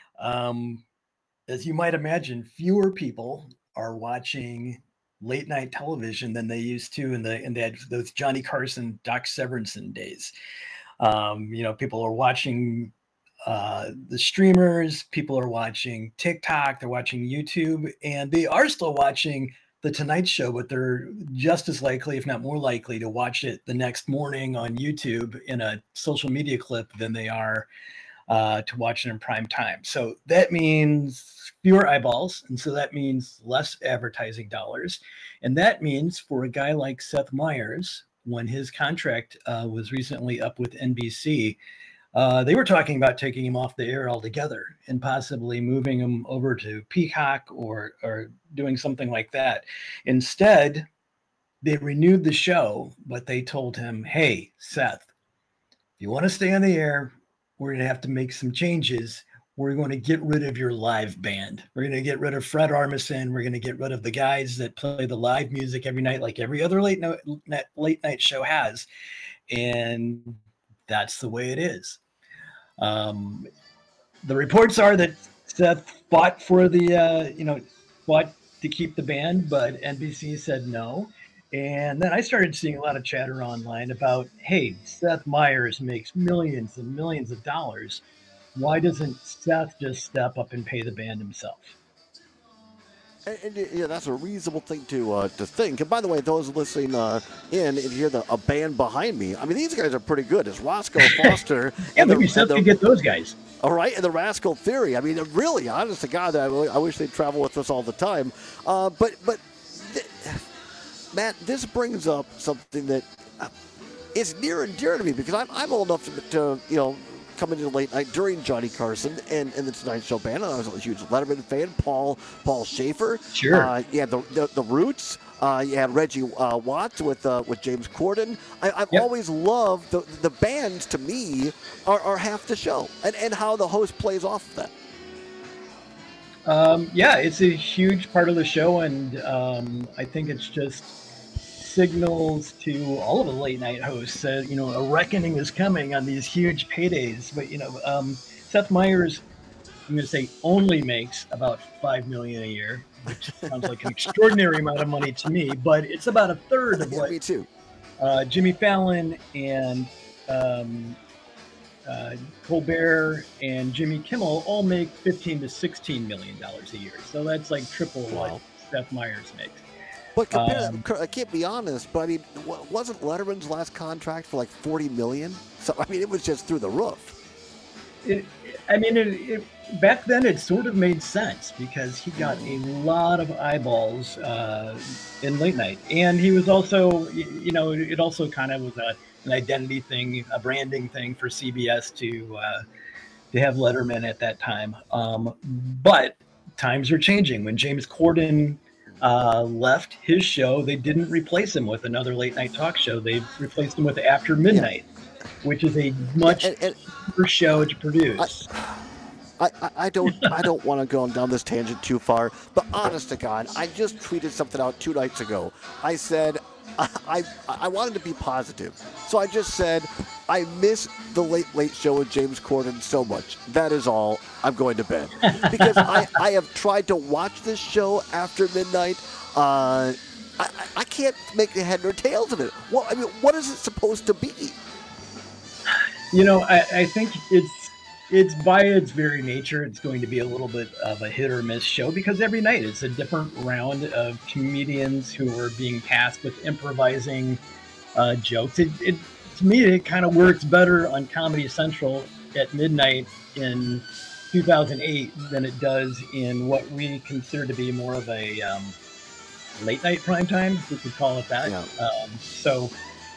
as you might imagine, fewer people are watching late night television than they used to in those Johnny Carson, Doc Severinsen days. People are watching the streamers, people are watching TikTok, they're watching YouTube, and they are still watching The Tonight Show, but they're just as likely, if not more likely, to watch it the next morning on YouTube in a social media clip than they are to watch it in prime time. So that means fewer eyeballs, and so that means less advertising dollars. And that means for a guy like Seth Meyers, when his contract was recently up with NBC, they were talking about taking him off the air altogether and possibly moving him over to Peacock or doing something like that. Instead, they renewed the show, but they told him, hey, Seth, if you want to stay on the air, we're going to have to make some changes. We're going to get rid of your live band. We're going to get rid of Fred Armisen. We're going to get rid of the guys that play the live music every night, like every other late night show has. And that's the way it is. The reports are that Seth fought for fought to keep the band, but NBC said no. And then I started seeing a lot of chatter online about, hey, Seth Meyers makes millions and millions of dollars. Why doesn't Seth just step up and pay the band himself? And that's a reasonable thing to think. And by the way, those listening if you hear a band behind me, I mean, these guys are pretty good. It's Roscoe Foster. Yeah, maybe Seth could get those guys. All right, and the Rascal Theory. I mean, really, honest to God, I wish they'd travel with us all the time. Matt, this brings up something that is near and dear to me, because I'm old enough to come into late night during Johnny Carson and the Tonight Show band. And I was a huge Letterman fan. Paul Schaefer. Sure. You had the Roots. You had Reggie Watts with James Corden. I've always loved the bands. To me, are half the show, and how the host plays off of that. Yeah, it's a huge part of the show, and I think it's just signals to all of the late night hosts that a reckoning is coming on these huge paydays. But Seth Meyers, I'm going to say, only makes about $5 million a year, which sounds like an extraordinary amount of money to me. But it's about a third of what me too. Jimmy Fallon and Colbert and Jimmy Kimmel all make $15 to $16 million a year. So that's like triple what Seth Meyers makes. But I can't be honest, but I mean, wasn't Letterman's last contract for like $40 million? So I mean, it was just through the roof. Back then it sort of made sense because he got a lot of eyeballs in late night, and he was also, it also kind of was an identity thing, a branding thing for CBS to have Letterman at that time. But times are changing. When James Corden left his show, they didn't replace him with another late night talk show. They replaced him with After Midnight, which is a much cheaper show to produce. I don't want to go down this tangent too far, but honest to God, I just tweeted something out 2 nights ago. I said I wanted to be positive, so I just said I miss the Late Show with James Corden so much. That is all. I'm going to bed because I have tried to watch this show after midnight. I can't make a head or tails of it. What is it supposed to be? I think it's by its very nature, it's going to be a little bit of a hit or miss show because every night it's a different round of comedians who are being tasked with improvising jokes. To me, it kind of works better on Comedy Central at midnight in 2008 than it does in what we consider to be more of a late night primetime, if we could call it that. Yeah.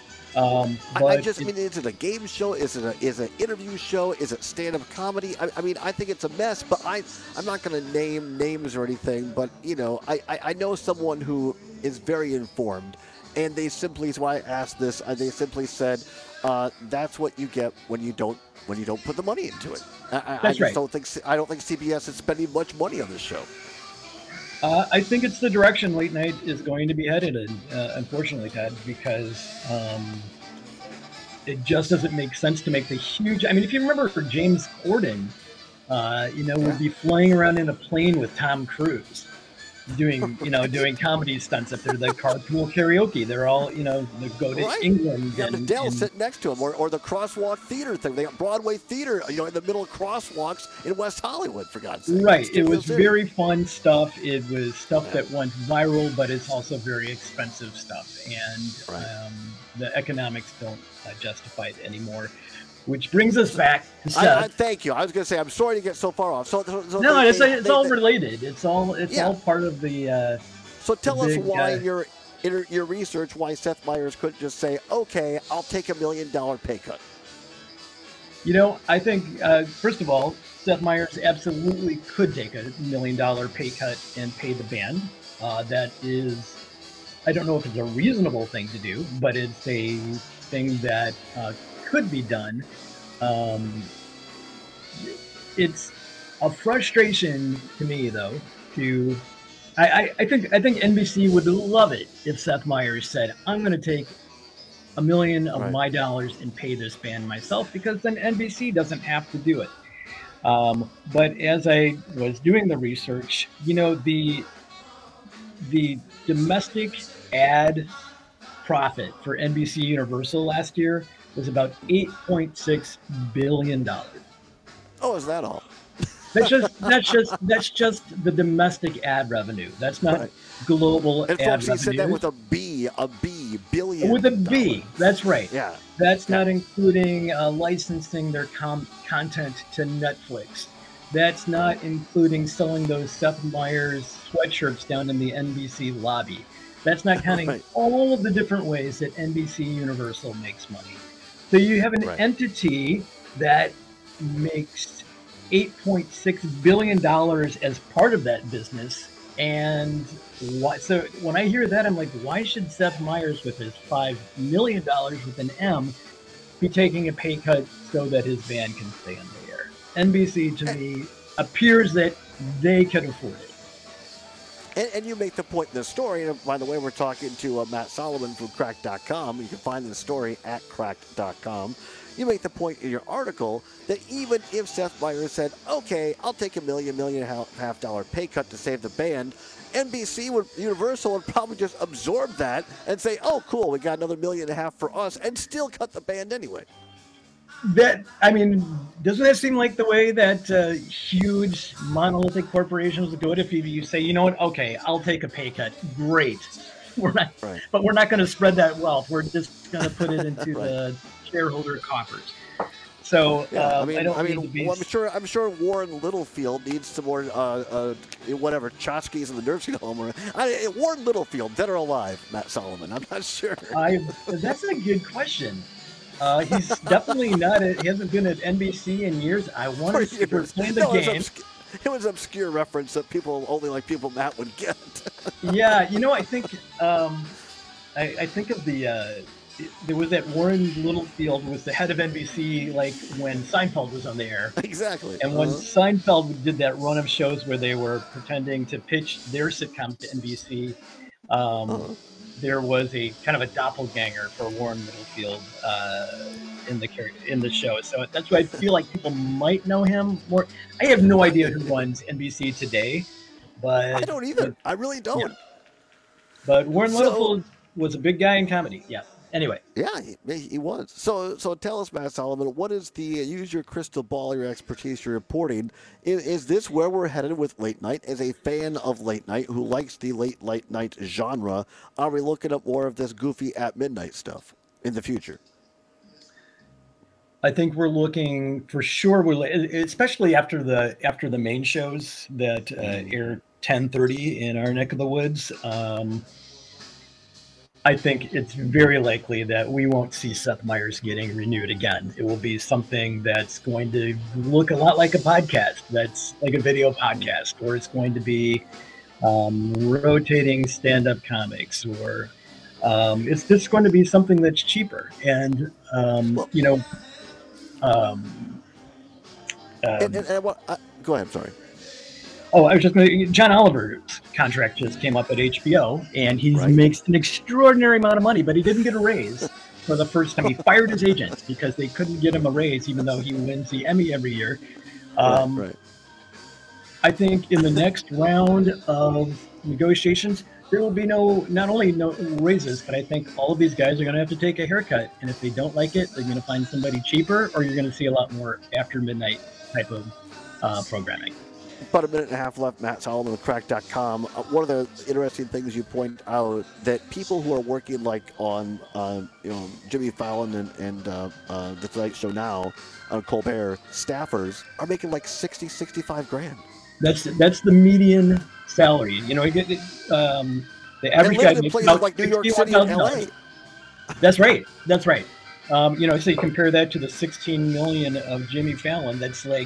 Is it a game show? Is it an interview show? Is it stand-up comedy? I think it's a mess, but I'm not going to name names or anything, but, I know someone who is very informed, and they simply, so I asked this, they simply said, that's what you get when you don't put the money into it. I don't think CBS is spending much money on this show. I think it's the direction late night is going to be headed in, unfortunately, Ted, because it just doesn't make sense to make the huge. If you remember, for James Corden, would be flying around in a plane with Tom Cruise, doing comedy stunts up there, the carpool karaoke. They're all, they go to England. Yeah, Adele sitting next to him, or the crosswalk theater thing. They got Broadway theater, in the middle of crosswalks in West Hollywood, for God's sake. Right. It was very fun stuff. It was stuff that went viral, but it's also very expensive stuff. And the economics don't justify it anymore. Which brings us back to Seth. Thank you. I was going to say, I'm sorry to get so far off. It's all related. It's all part of the. So tell us why your research, why Seth Meyers couldn't just say, "Okay, I'll take $1 million pay cut." I think first of all, Seth Meyers absolutely could take $1 million pay cut and pay the band. That is, I don't know if it's a reasonable thing to do, but it's a thing that could be done. It's a frustration to me, though. I think NBC would love it if Seth Meyers said, "I'm going to take $1 million of my dollars and pay this band myself," because then NBC doesn't have to do it. But as I was doing the research, the domestic ad profit for NBC Universal last year was about $8.6 billion. Oh, is that all? That's just the domestic ad revenue. That's not global ad revenue. And folks, he said that with a B, billion. With a B, that's right. Yeah. That's not including licensing their content to Netflix. That's not including selling those Seth Meyers sweatshirts down in the NBC lobby. That's not counting all of the different ways that NBC Universal makes money. So you have an entity that makes $8.6 billion as part of that business. And so when I hear that, I'm like, why should Seth Meyers, with his $5 million with an M, be taking a pay cut so that his band can stay on the air? NBC, to me, appears that they could afford it. And you make the point in the story, and by the way, we're talking to Matt Solomon from Cracked.com. You can find the story at Cracked.com. You make the point in your article that even if Seth Meyers said, okay, I'll take $1 million and a half dollar pay cut to save the band, Universal would probably just absorb that and say, oh, cool, we got another $1.5 million for us, and still cut the band anyway. Doesn't that seem like the way that huge monolithic corporations do it? If you say, you know what, okay, I'll take a pay cut, great. But we're not going to spread that wealth. We're just going to put it into the shareholder coffers. So I'm sure Warren Littlefield needs some more tchotchkes in the nursing home. Warren Littlefield, dead or alive, Matt Solomon? I'm not sure. That's a good question. He's definitely not. He hasn't been at NBC in years. I wonder if we're playing the game. It was an obscure reference that only people Matt would get. Yeah, I think I think of there was that Warren Littlefield was the head of NBC like when Seinfeld was on the air. Exactly. And when Seinfeld did that run of shows where they were pretending to pitch their sitcom to NBC, there was a kind of a doppelganger for Warren Littlefield in the show. So that's why I feel like people might know him more. I have no idea who runs NBC today, but I don't either. I really don't. Yeah. But Warren Littlefield was a big guy in comedy. Yeah. Anyway. Yeah, he was. So tell us, Matt Solomon, what is use your crystal ball, your expertise, your reporting. Is this where we're headed with late night? As a fan of late night who likes the late night genre, are we looking at more of this goofy at midnight stuff in the future? I think we're looking for sure. Especially after the main shows that air 10:30 in our neck of the woods. I think it's very likely that we won't see Seth Meyers getting renewed again. It will be something that's going to look a lot like a podcast, that's like a video podcast, or it's going to be rotating stand-up comics, or it's just going to be something that's cheaper. And, go ahead, sorry. Oh, I was just going to. John Oliver's contract just came up at HBO, and he makes an extraordinary amount of money, but he didn't get a raise for the first time. He fired his agent because they couldn't get him a raise, even though he wins the Emmy every year. I think in the next round of negotiations, there will be not only no raises, but I think all of these guys are going to have to take a haircut. And if they don't like it, they're going to find somebody cheaper, or you're going to see a lot more after midnight type of programming. About a minute and a half left. Matt Solomon with Cracked.com. One of the interesting things you point out that people who are working like on Jimmy Fallon and the Tonight Show now, Colbert, staffers are making like $60,000-$65,000. That's the median salary. You get the average guy makes about like New York City and LA. That's right. So you compare that to the $16 million of Jimmy Fallon. That's like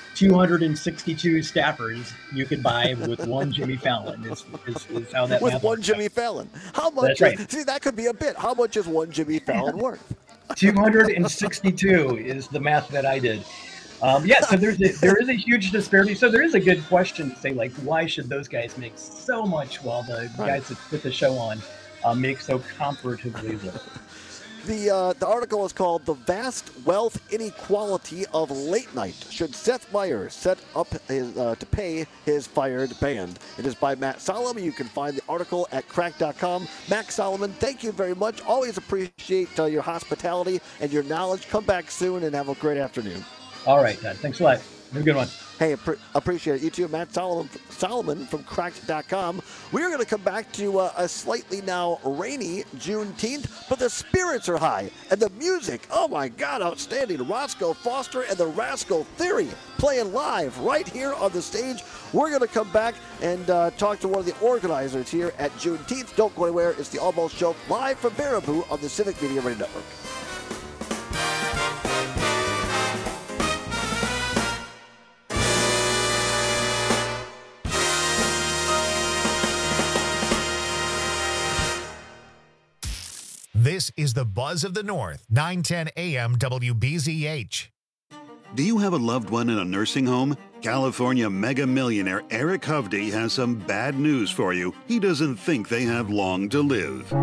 262 staffers you could buy with one Jimmy Fallon is how that with one Jimmy Fallon. How much? That's right. See, that could be a bit. How much is one Jimmy Fallon worth? 262 is the math that I did. So there is a huge disparity. So there is a good question to say, like, why should those guys make so much while the guys that put the show on make so comparatively little? The article is called "The Vast Wealth Inequality of Late Night. Should Seth Meyers set up to pay his fired band?" It is by Matt Solomon. You can find the article at Cracked.com. Matt Solomon, thank you very much. Always appreciate your hospitality and your knowledge. Come back soon and have a great afternoon. All right, Dad. Thanks a lot. Have a good one. Hey, appreciate it. You too, Matt Solomon from Cracked.com. We're going to come back to a slightly now rainy Juneteenth, but the spirits are high. And the music, oh my God, outstanding. Roscoe Foster and the Rascal Theory playing live right here on the stage. We're going to come back and talk to one of the organizers here at Juneteenth. Don't go anywhere. It's the Almost Show live from Baraboo on the Civic Media Radio Network. This is the Buzz of the North, 910 AM WBZH. Do you have a loved one in a nursing home? California mega millionaire Eric Hovde has some bad news for you. He doesn't think they have long to live.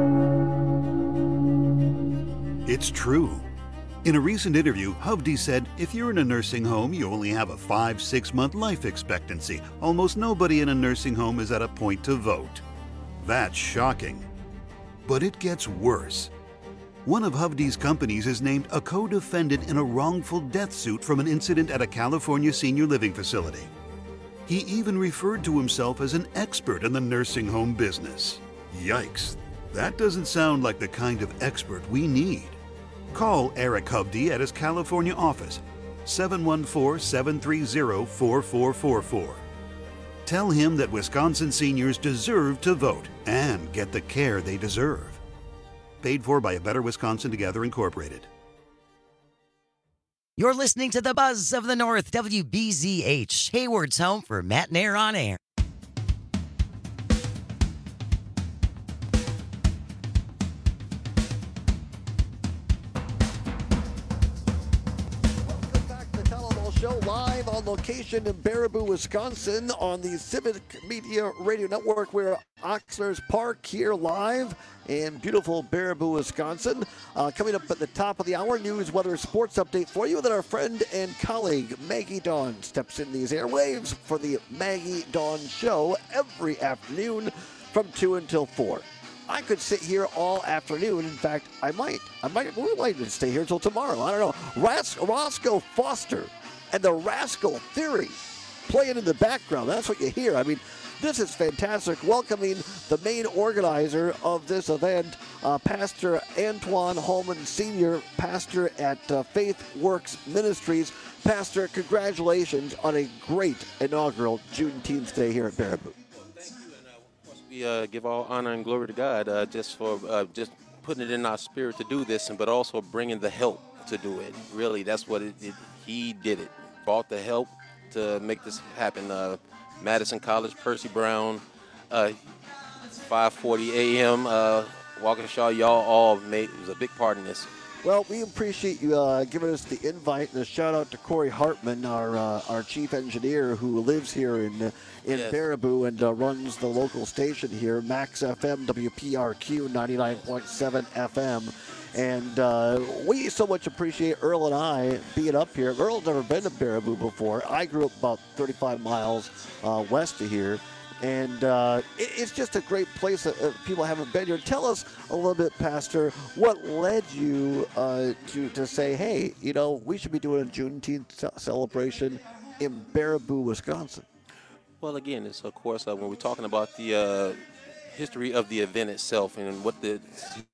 It's true. In a recent interview, Hovde said, if you're in a nursing home, you only have a 5-6 month life expectancy. Almost nobody in a nursing home is at a point to vote. That's shocking. But it gets worse. One of Hovde's companies is named a co-defendant in a wrongful death suit from an incident at a California senior living facility. He even referred to himself as an expert in the nursing home business. Yikes, that doesn't sound like the kind of expert we need. Call Eric Hovde at his California office, 714-730-4444. Tell him that Wisconsin seniors deserve to vote and get the care they deserve. Paid for by A Better Wisconsin Together, Incorporated. You're listening to the Buzz of the North, WBZH, Hayward's home for Matt and Air on Air. Show live on location in Baraboo, Wisconsin on the Civic Media Radio Network. We're at Oxnard's Park here live in beautiful Baraboo, Wisconsin. Coming up at the top of the hour, news, weather, sports update for you. Then our friend and colleague Maggie Dawn steps in these airwaves for the Maggie Dawn Show every afternoon from 2 until 4. I could sit here all afternoon. In fact, we might stay here until tomorrow. I don't know. Roscoe Foster and the Rascal Theory playing in the background. That's what you hear. I mean, this is fantastic. Welcoming the main organizer of this event, Pastor Antoine Holman Sr., pastor at Faith Works Ministries. Pastor, congratulations on a great inaugural Juneteenth Day here at Baraboo. Thank you, and of course we give all honor and glory to God just for just putting it in our spirit to do this, but also bringing the help to do it. Really, that's what he did it. Brought the help to make this happen. Madison College, Percy Brown, 5:40 a.m. Waukesha, y'all all was a big part in this. Well, we appreciate you giving us the invite, and a shout out to Corey Hartman, our chief engineer, who lives here in yes. Baraboo and runs the local station here, Max FM, WPRQ 99.7 FM. And we so much appreciate Earl and I being up here. Earl's never been to Baraboo before. I grew up about 35 miles west of here. And it's just a great place that people haven't been here. Tell us a little bit, Pastor, what led you to say, hey, we should be doing a Juneteenth celebration in Baraboo, Wisconsin? Well, again, it's of course when we're talking about the history of the event itself and what the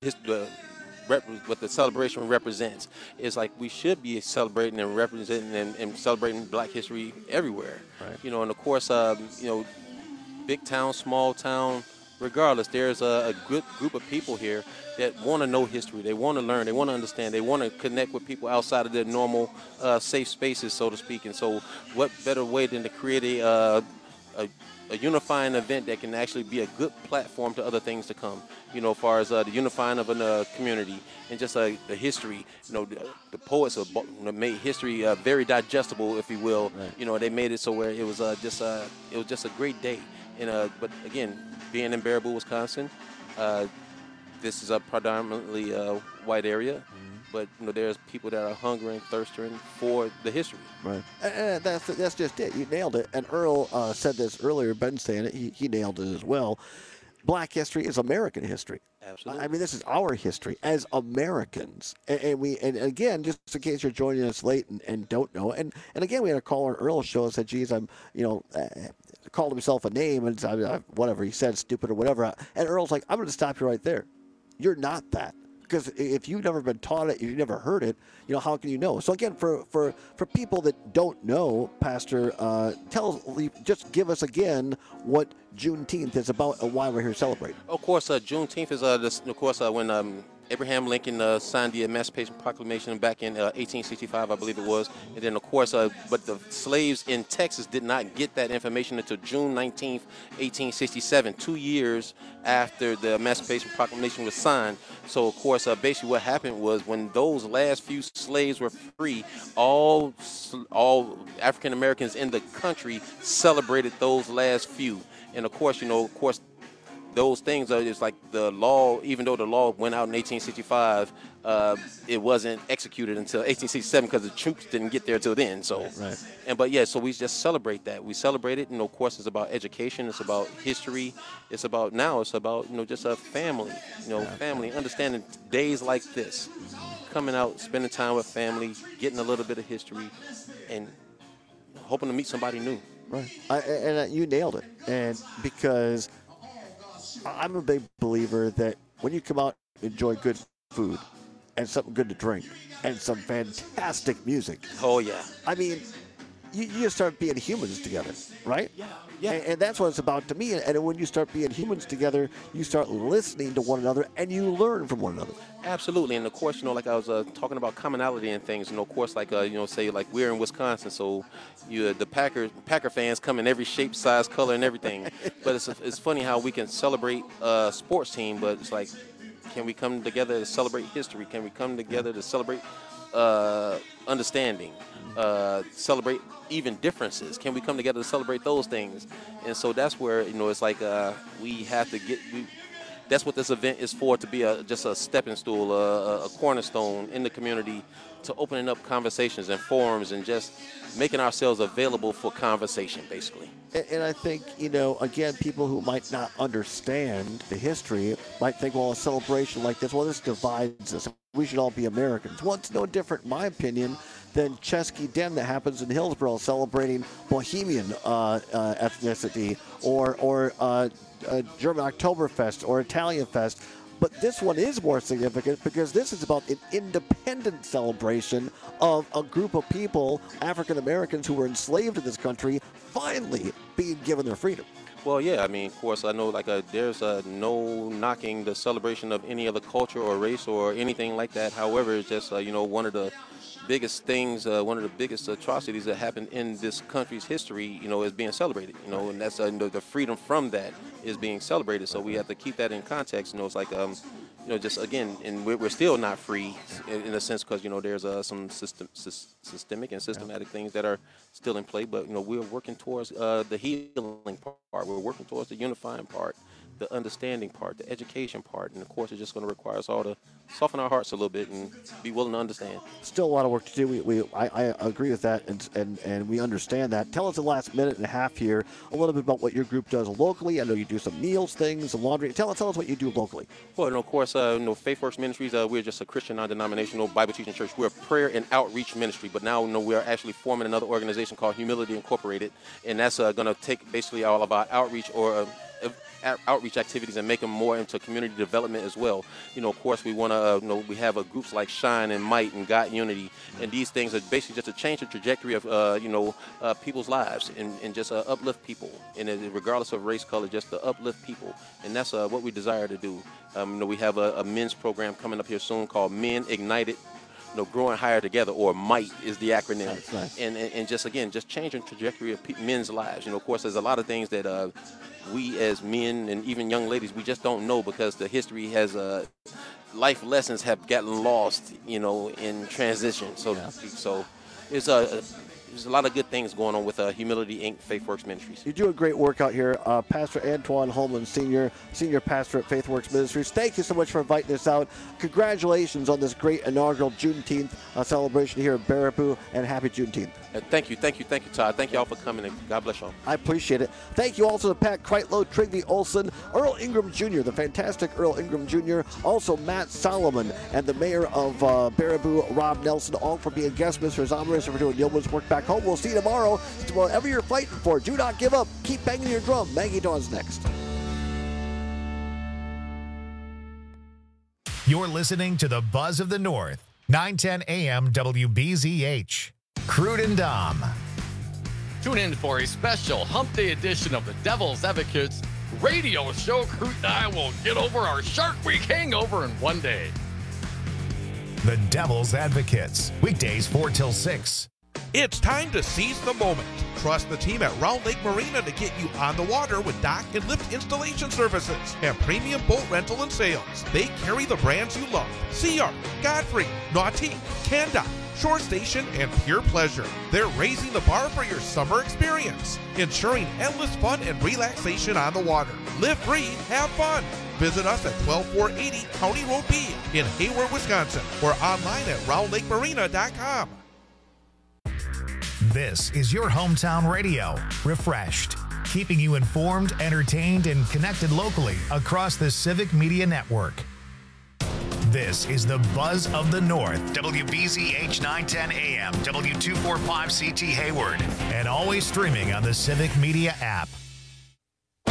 celebration represents, is like we should be celebrating and representing and celebrating Black history everywhere. Right. And of course, big town, small town, regardless, there's a good group of people here that want to know history. They want to learn. They want to understand. They want to connect with people outside of their normal safe spaces, so to speak. And so what better way than to create a unifying event that can actually be a good platform to other things to come, as far as the unifying of a community and just the history. The poets have made history very digestible, if you will. Right. They made it so where it was just a great day. And but again, being in Baraboo, Wisconsin, this is a predominantly white area. But there's people that are hungry and thirsting for the history. Right, and that's just it. You nailed it. And Earl said this earlier. Ben saying it. He nailed it as well. Black history is American history. Absolutely. I mean, this is our history as Americans. And again, just in case you're joining us late and don't know, and again, we had a caller on Earl's show and said, "Geez, I'm called himself a name and whatever he said, stupid or whatever." And Earl's like, "I'm going to stop you right there. You're not that." Because if you've never been taught it, you've never heard it, how can you know? So again, for people that don't know, Pastor, just give us again what Juneteenth is about and why we're here celebrating. Of course, Juneteenth is when Abraham Lincoln signed the Emancipation Proclamation back in 1865, I believe it was. And then, of course, but the slaves in Texas did not get that information until June 19th, 1867, 2 years after the Emancipation Proclamation was signed. So, of course, basically what happened was when those last few slaves were free, all African Americans in the country celebrated those last few. And, of course, those things are just like the law, even though the law went out in 1865, it wasn't executed until 1867 because the troops didn't get there until then. So, so we just celebrate that. We celebrate it. Of course, it's about education. It's about history. It's about just a family, family, understanding days like this, coming out, spending time with family, getting a little bit of history, and hoping to meet somebody new. Right. And you nailed it. And because I'm a big believer that when you come out and enjoy good food and something good to drink and some fantastic music. Oh, yeah. I mean, you just start being humans together, right? Yeah. And that's what it's about to me. And when you start being humans together, you start listening to one another and you learn from one another. Absolutely. And of course, like I was talking about commonality and things, of course, like, say like we're in Wisconsin. So the Packer fans come in every shape, size, color, and everything. But it's funny how we can celebrate a sports team, but it's like, can we come together to celebrate history? Can we come together to celebrate understanding, celebrate even differences? Can we come together to celebrate those things? And so that's where, it's like we have to that's what this event is for, to be just a stepping stool, a cornerstone in the community to opening up conversations and forums and just making ourselves available for conversation, basically. And I think, again, people who might not understand the history might think, well, a celebration like this, this divides us. We should all be Americans. Well, it's no different, in my opinion, than Chesky Den that happens in Hillsborough celebrating Bohemian ethnicity or German Oktoberfest or Italian Fest. But this one is more significant because this is about an independent celebration of a group of people, African Americans, who were enslaved in this country, finally being given their freedom. Well, yeah, I mean, of course, I know there's no knocking the celebration of any other culture or race or anything like that. However, it's just, one of the biggest things, one of the biggest atrocities that happened in this country's history, is being celebrated, and that's the freedom from that is being celebrated. So we have to keep that in context. It's like, just again, and we're still not free in a sense because, there's some systemic and systematic things that are still in play. But, we're working towards the healing part. We're working towards the unifying part, the understanding part, the education part. And, of course, it's just going to require us all to soften our hearts a little bit and be willing to understand. Still a lot of work to do. I agree with that, and we understand that. Tell us the last minute and a half here a little bit about what your group does locally. I know you do some meals things, some laundry. Tell us what you do locally. Well, of course, FaithWorks Ministries, we're just a Christian non-denominational Bible teaching church. We're a prayer and outreach ministry, but now we are actually forming another organization called Humility Incorporated, and that's going to take basically all of our outreach outreach activities and make them more into community development as well. Of course, we want to, we have groups like Shine and Might and God Unity, and these things are basically just to change the trajectory of people's lives and just uplift people, and regardless of race, color, just to uplift people, and that's what we desire to do. We have a men's program coming up here soon called Men Ignited. Growing higher together, or MIGHT is the acronym. Nice. And just changing trajectory of men's lives. Of course, there's a lot of things that we as men and even young ladies, we just don't know because the history has life lessons have gotten lost, in transition. So there's a lot of good things going on with Humility Inc. FaithWorks Ministries. You do a great work out here. Pastor Antoine Holman, Senior Pastor at FaithWorks Ministries. Thank you so much for inviting us out. Congratulations on this great inaugural Juneteenth celebration here at Baraboo, and happy Juneteenth. Thank you, Todd. Thank you all for coming, and God bless y'all. I appreciate it. Thank you also to Pat Kreitlow, Trygve Olson, Earl Ingram Jr., the fantastic Earl Ingram Jr., also Matt Solomon, and the mayor of Baraboo, Rob Nelson, all for being guests. Mr. Zomerus, for doing yeoman's work back home. We'll see you tomorrow. Whatever you're fighting for, do not give up. Keep banging your drum. Maggie Dawn's next. You're listening to the Buzz of the North, 910 AM WBZH. Crude and Dom. Tune in for a special Hump Day edition of the Devil's Advocates radio show. Crude and I will get over our Shark Week hangover in one day. The Devil's Advocates, weekdays 4 till 6. It's time to seize the moment. Trust the team at Round Lake Marina to get you on the water with dock and lift installation services and premium boat rental and sales. They carry the brands you love: Sea Art, Godfrey, Nautique, Can-Dock, Shore Station, and Pure Pleasure. They're raising the bar for your summer experience, ensuring endless fun and relaxation on the water. Live free, have fun. Visit us at 12480 County Road B in Hayward, Wisconsin, or online at roundlakemarina.com. This is your hometown radio, Refreshed, keeping you informed, entertained, and connected locally across the Civic Media Network. This is the Buzz of the North, WBZH 910 AM, W245CT Hayward, and always streaming on the Civic Media app.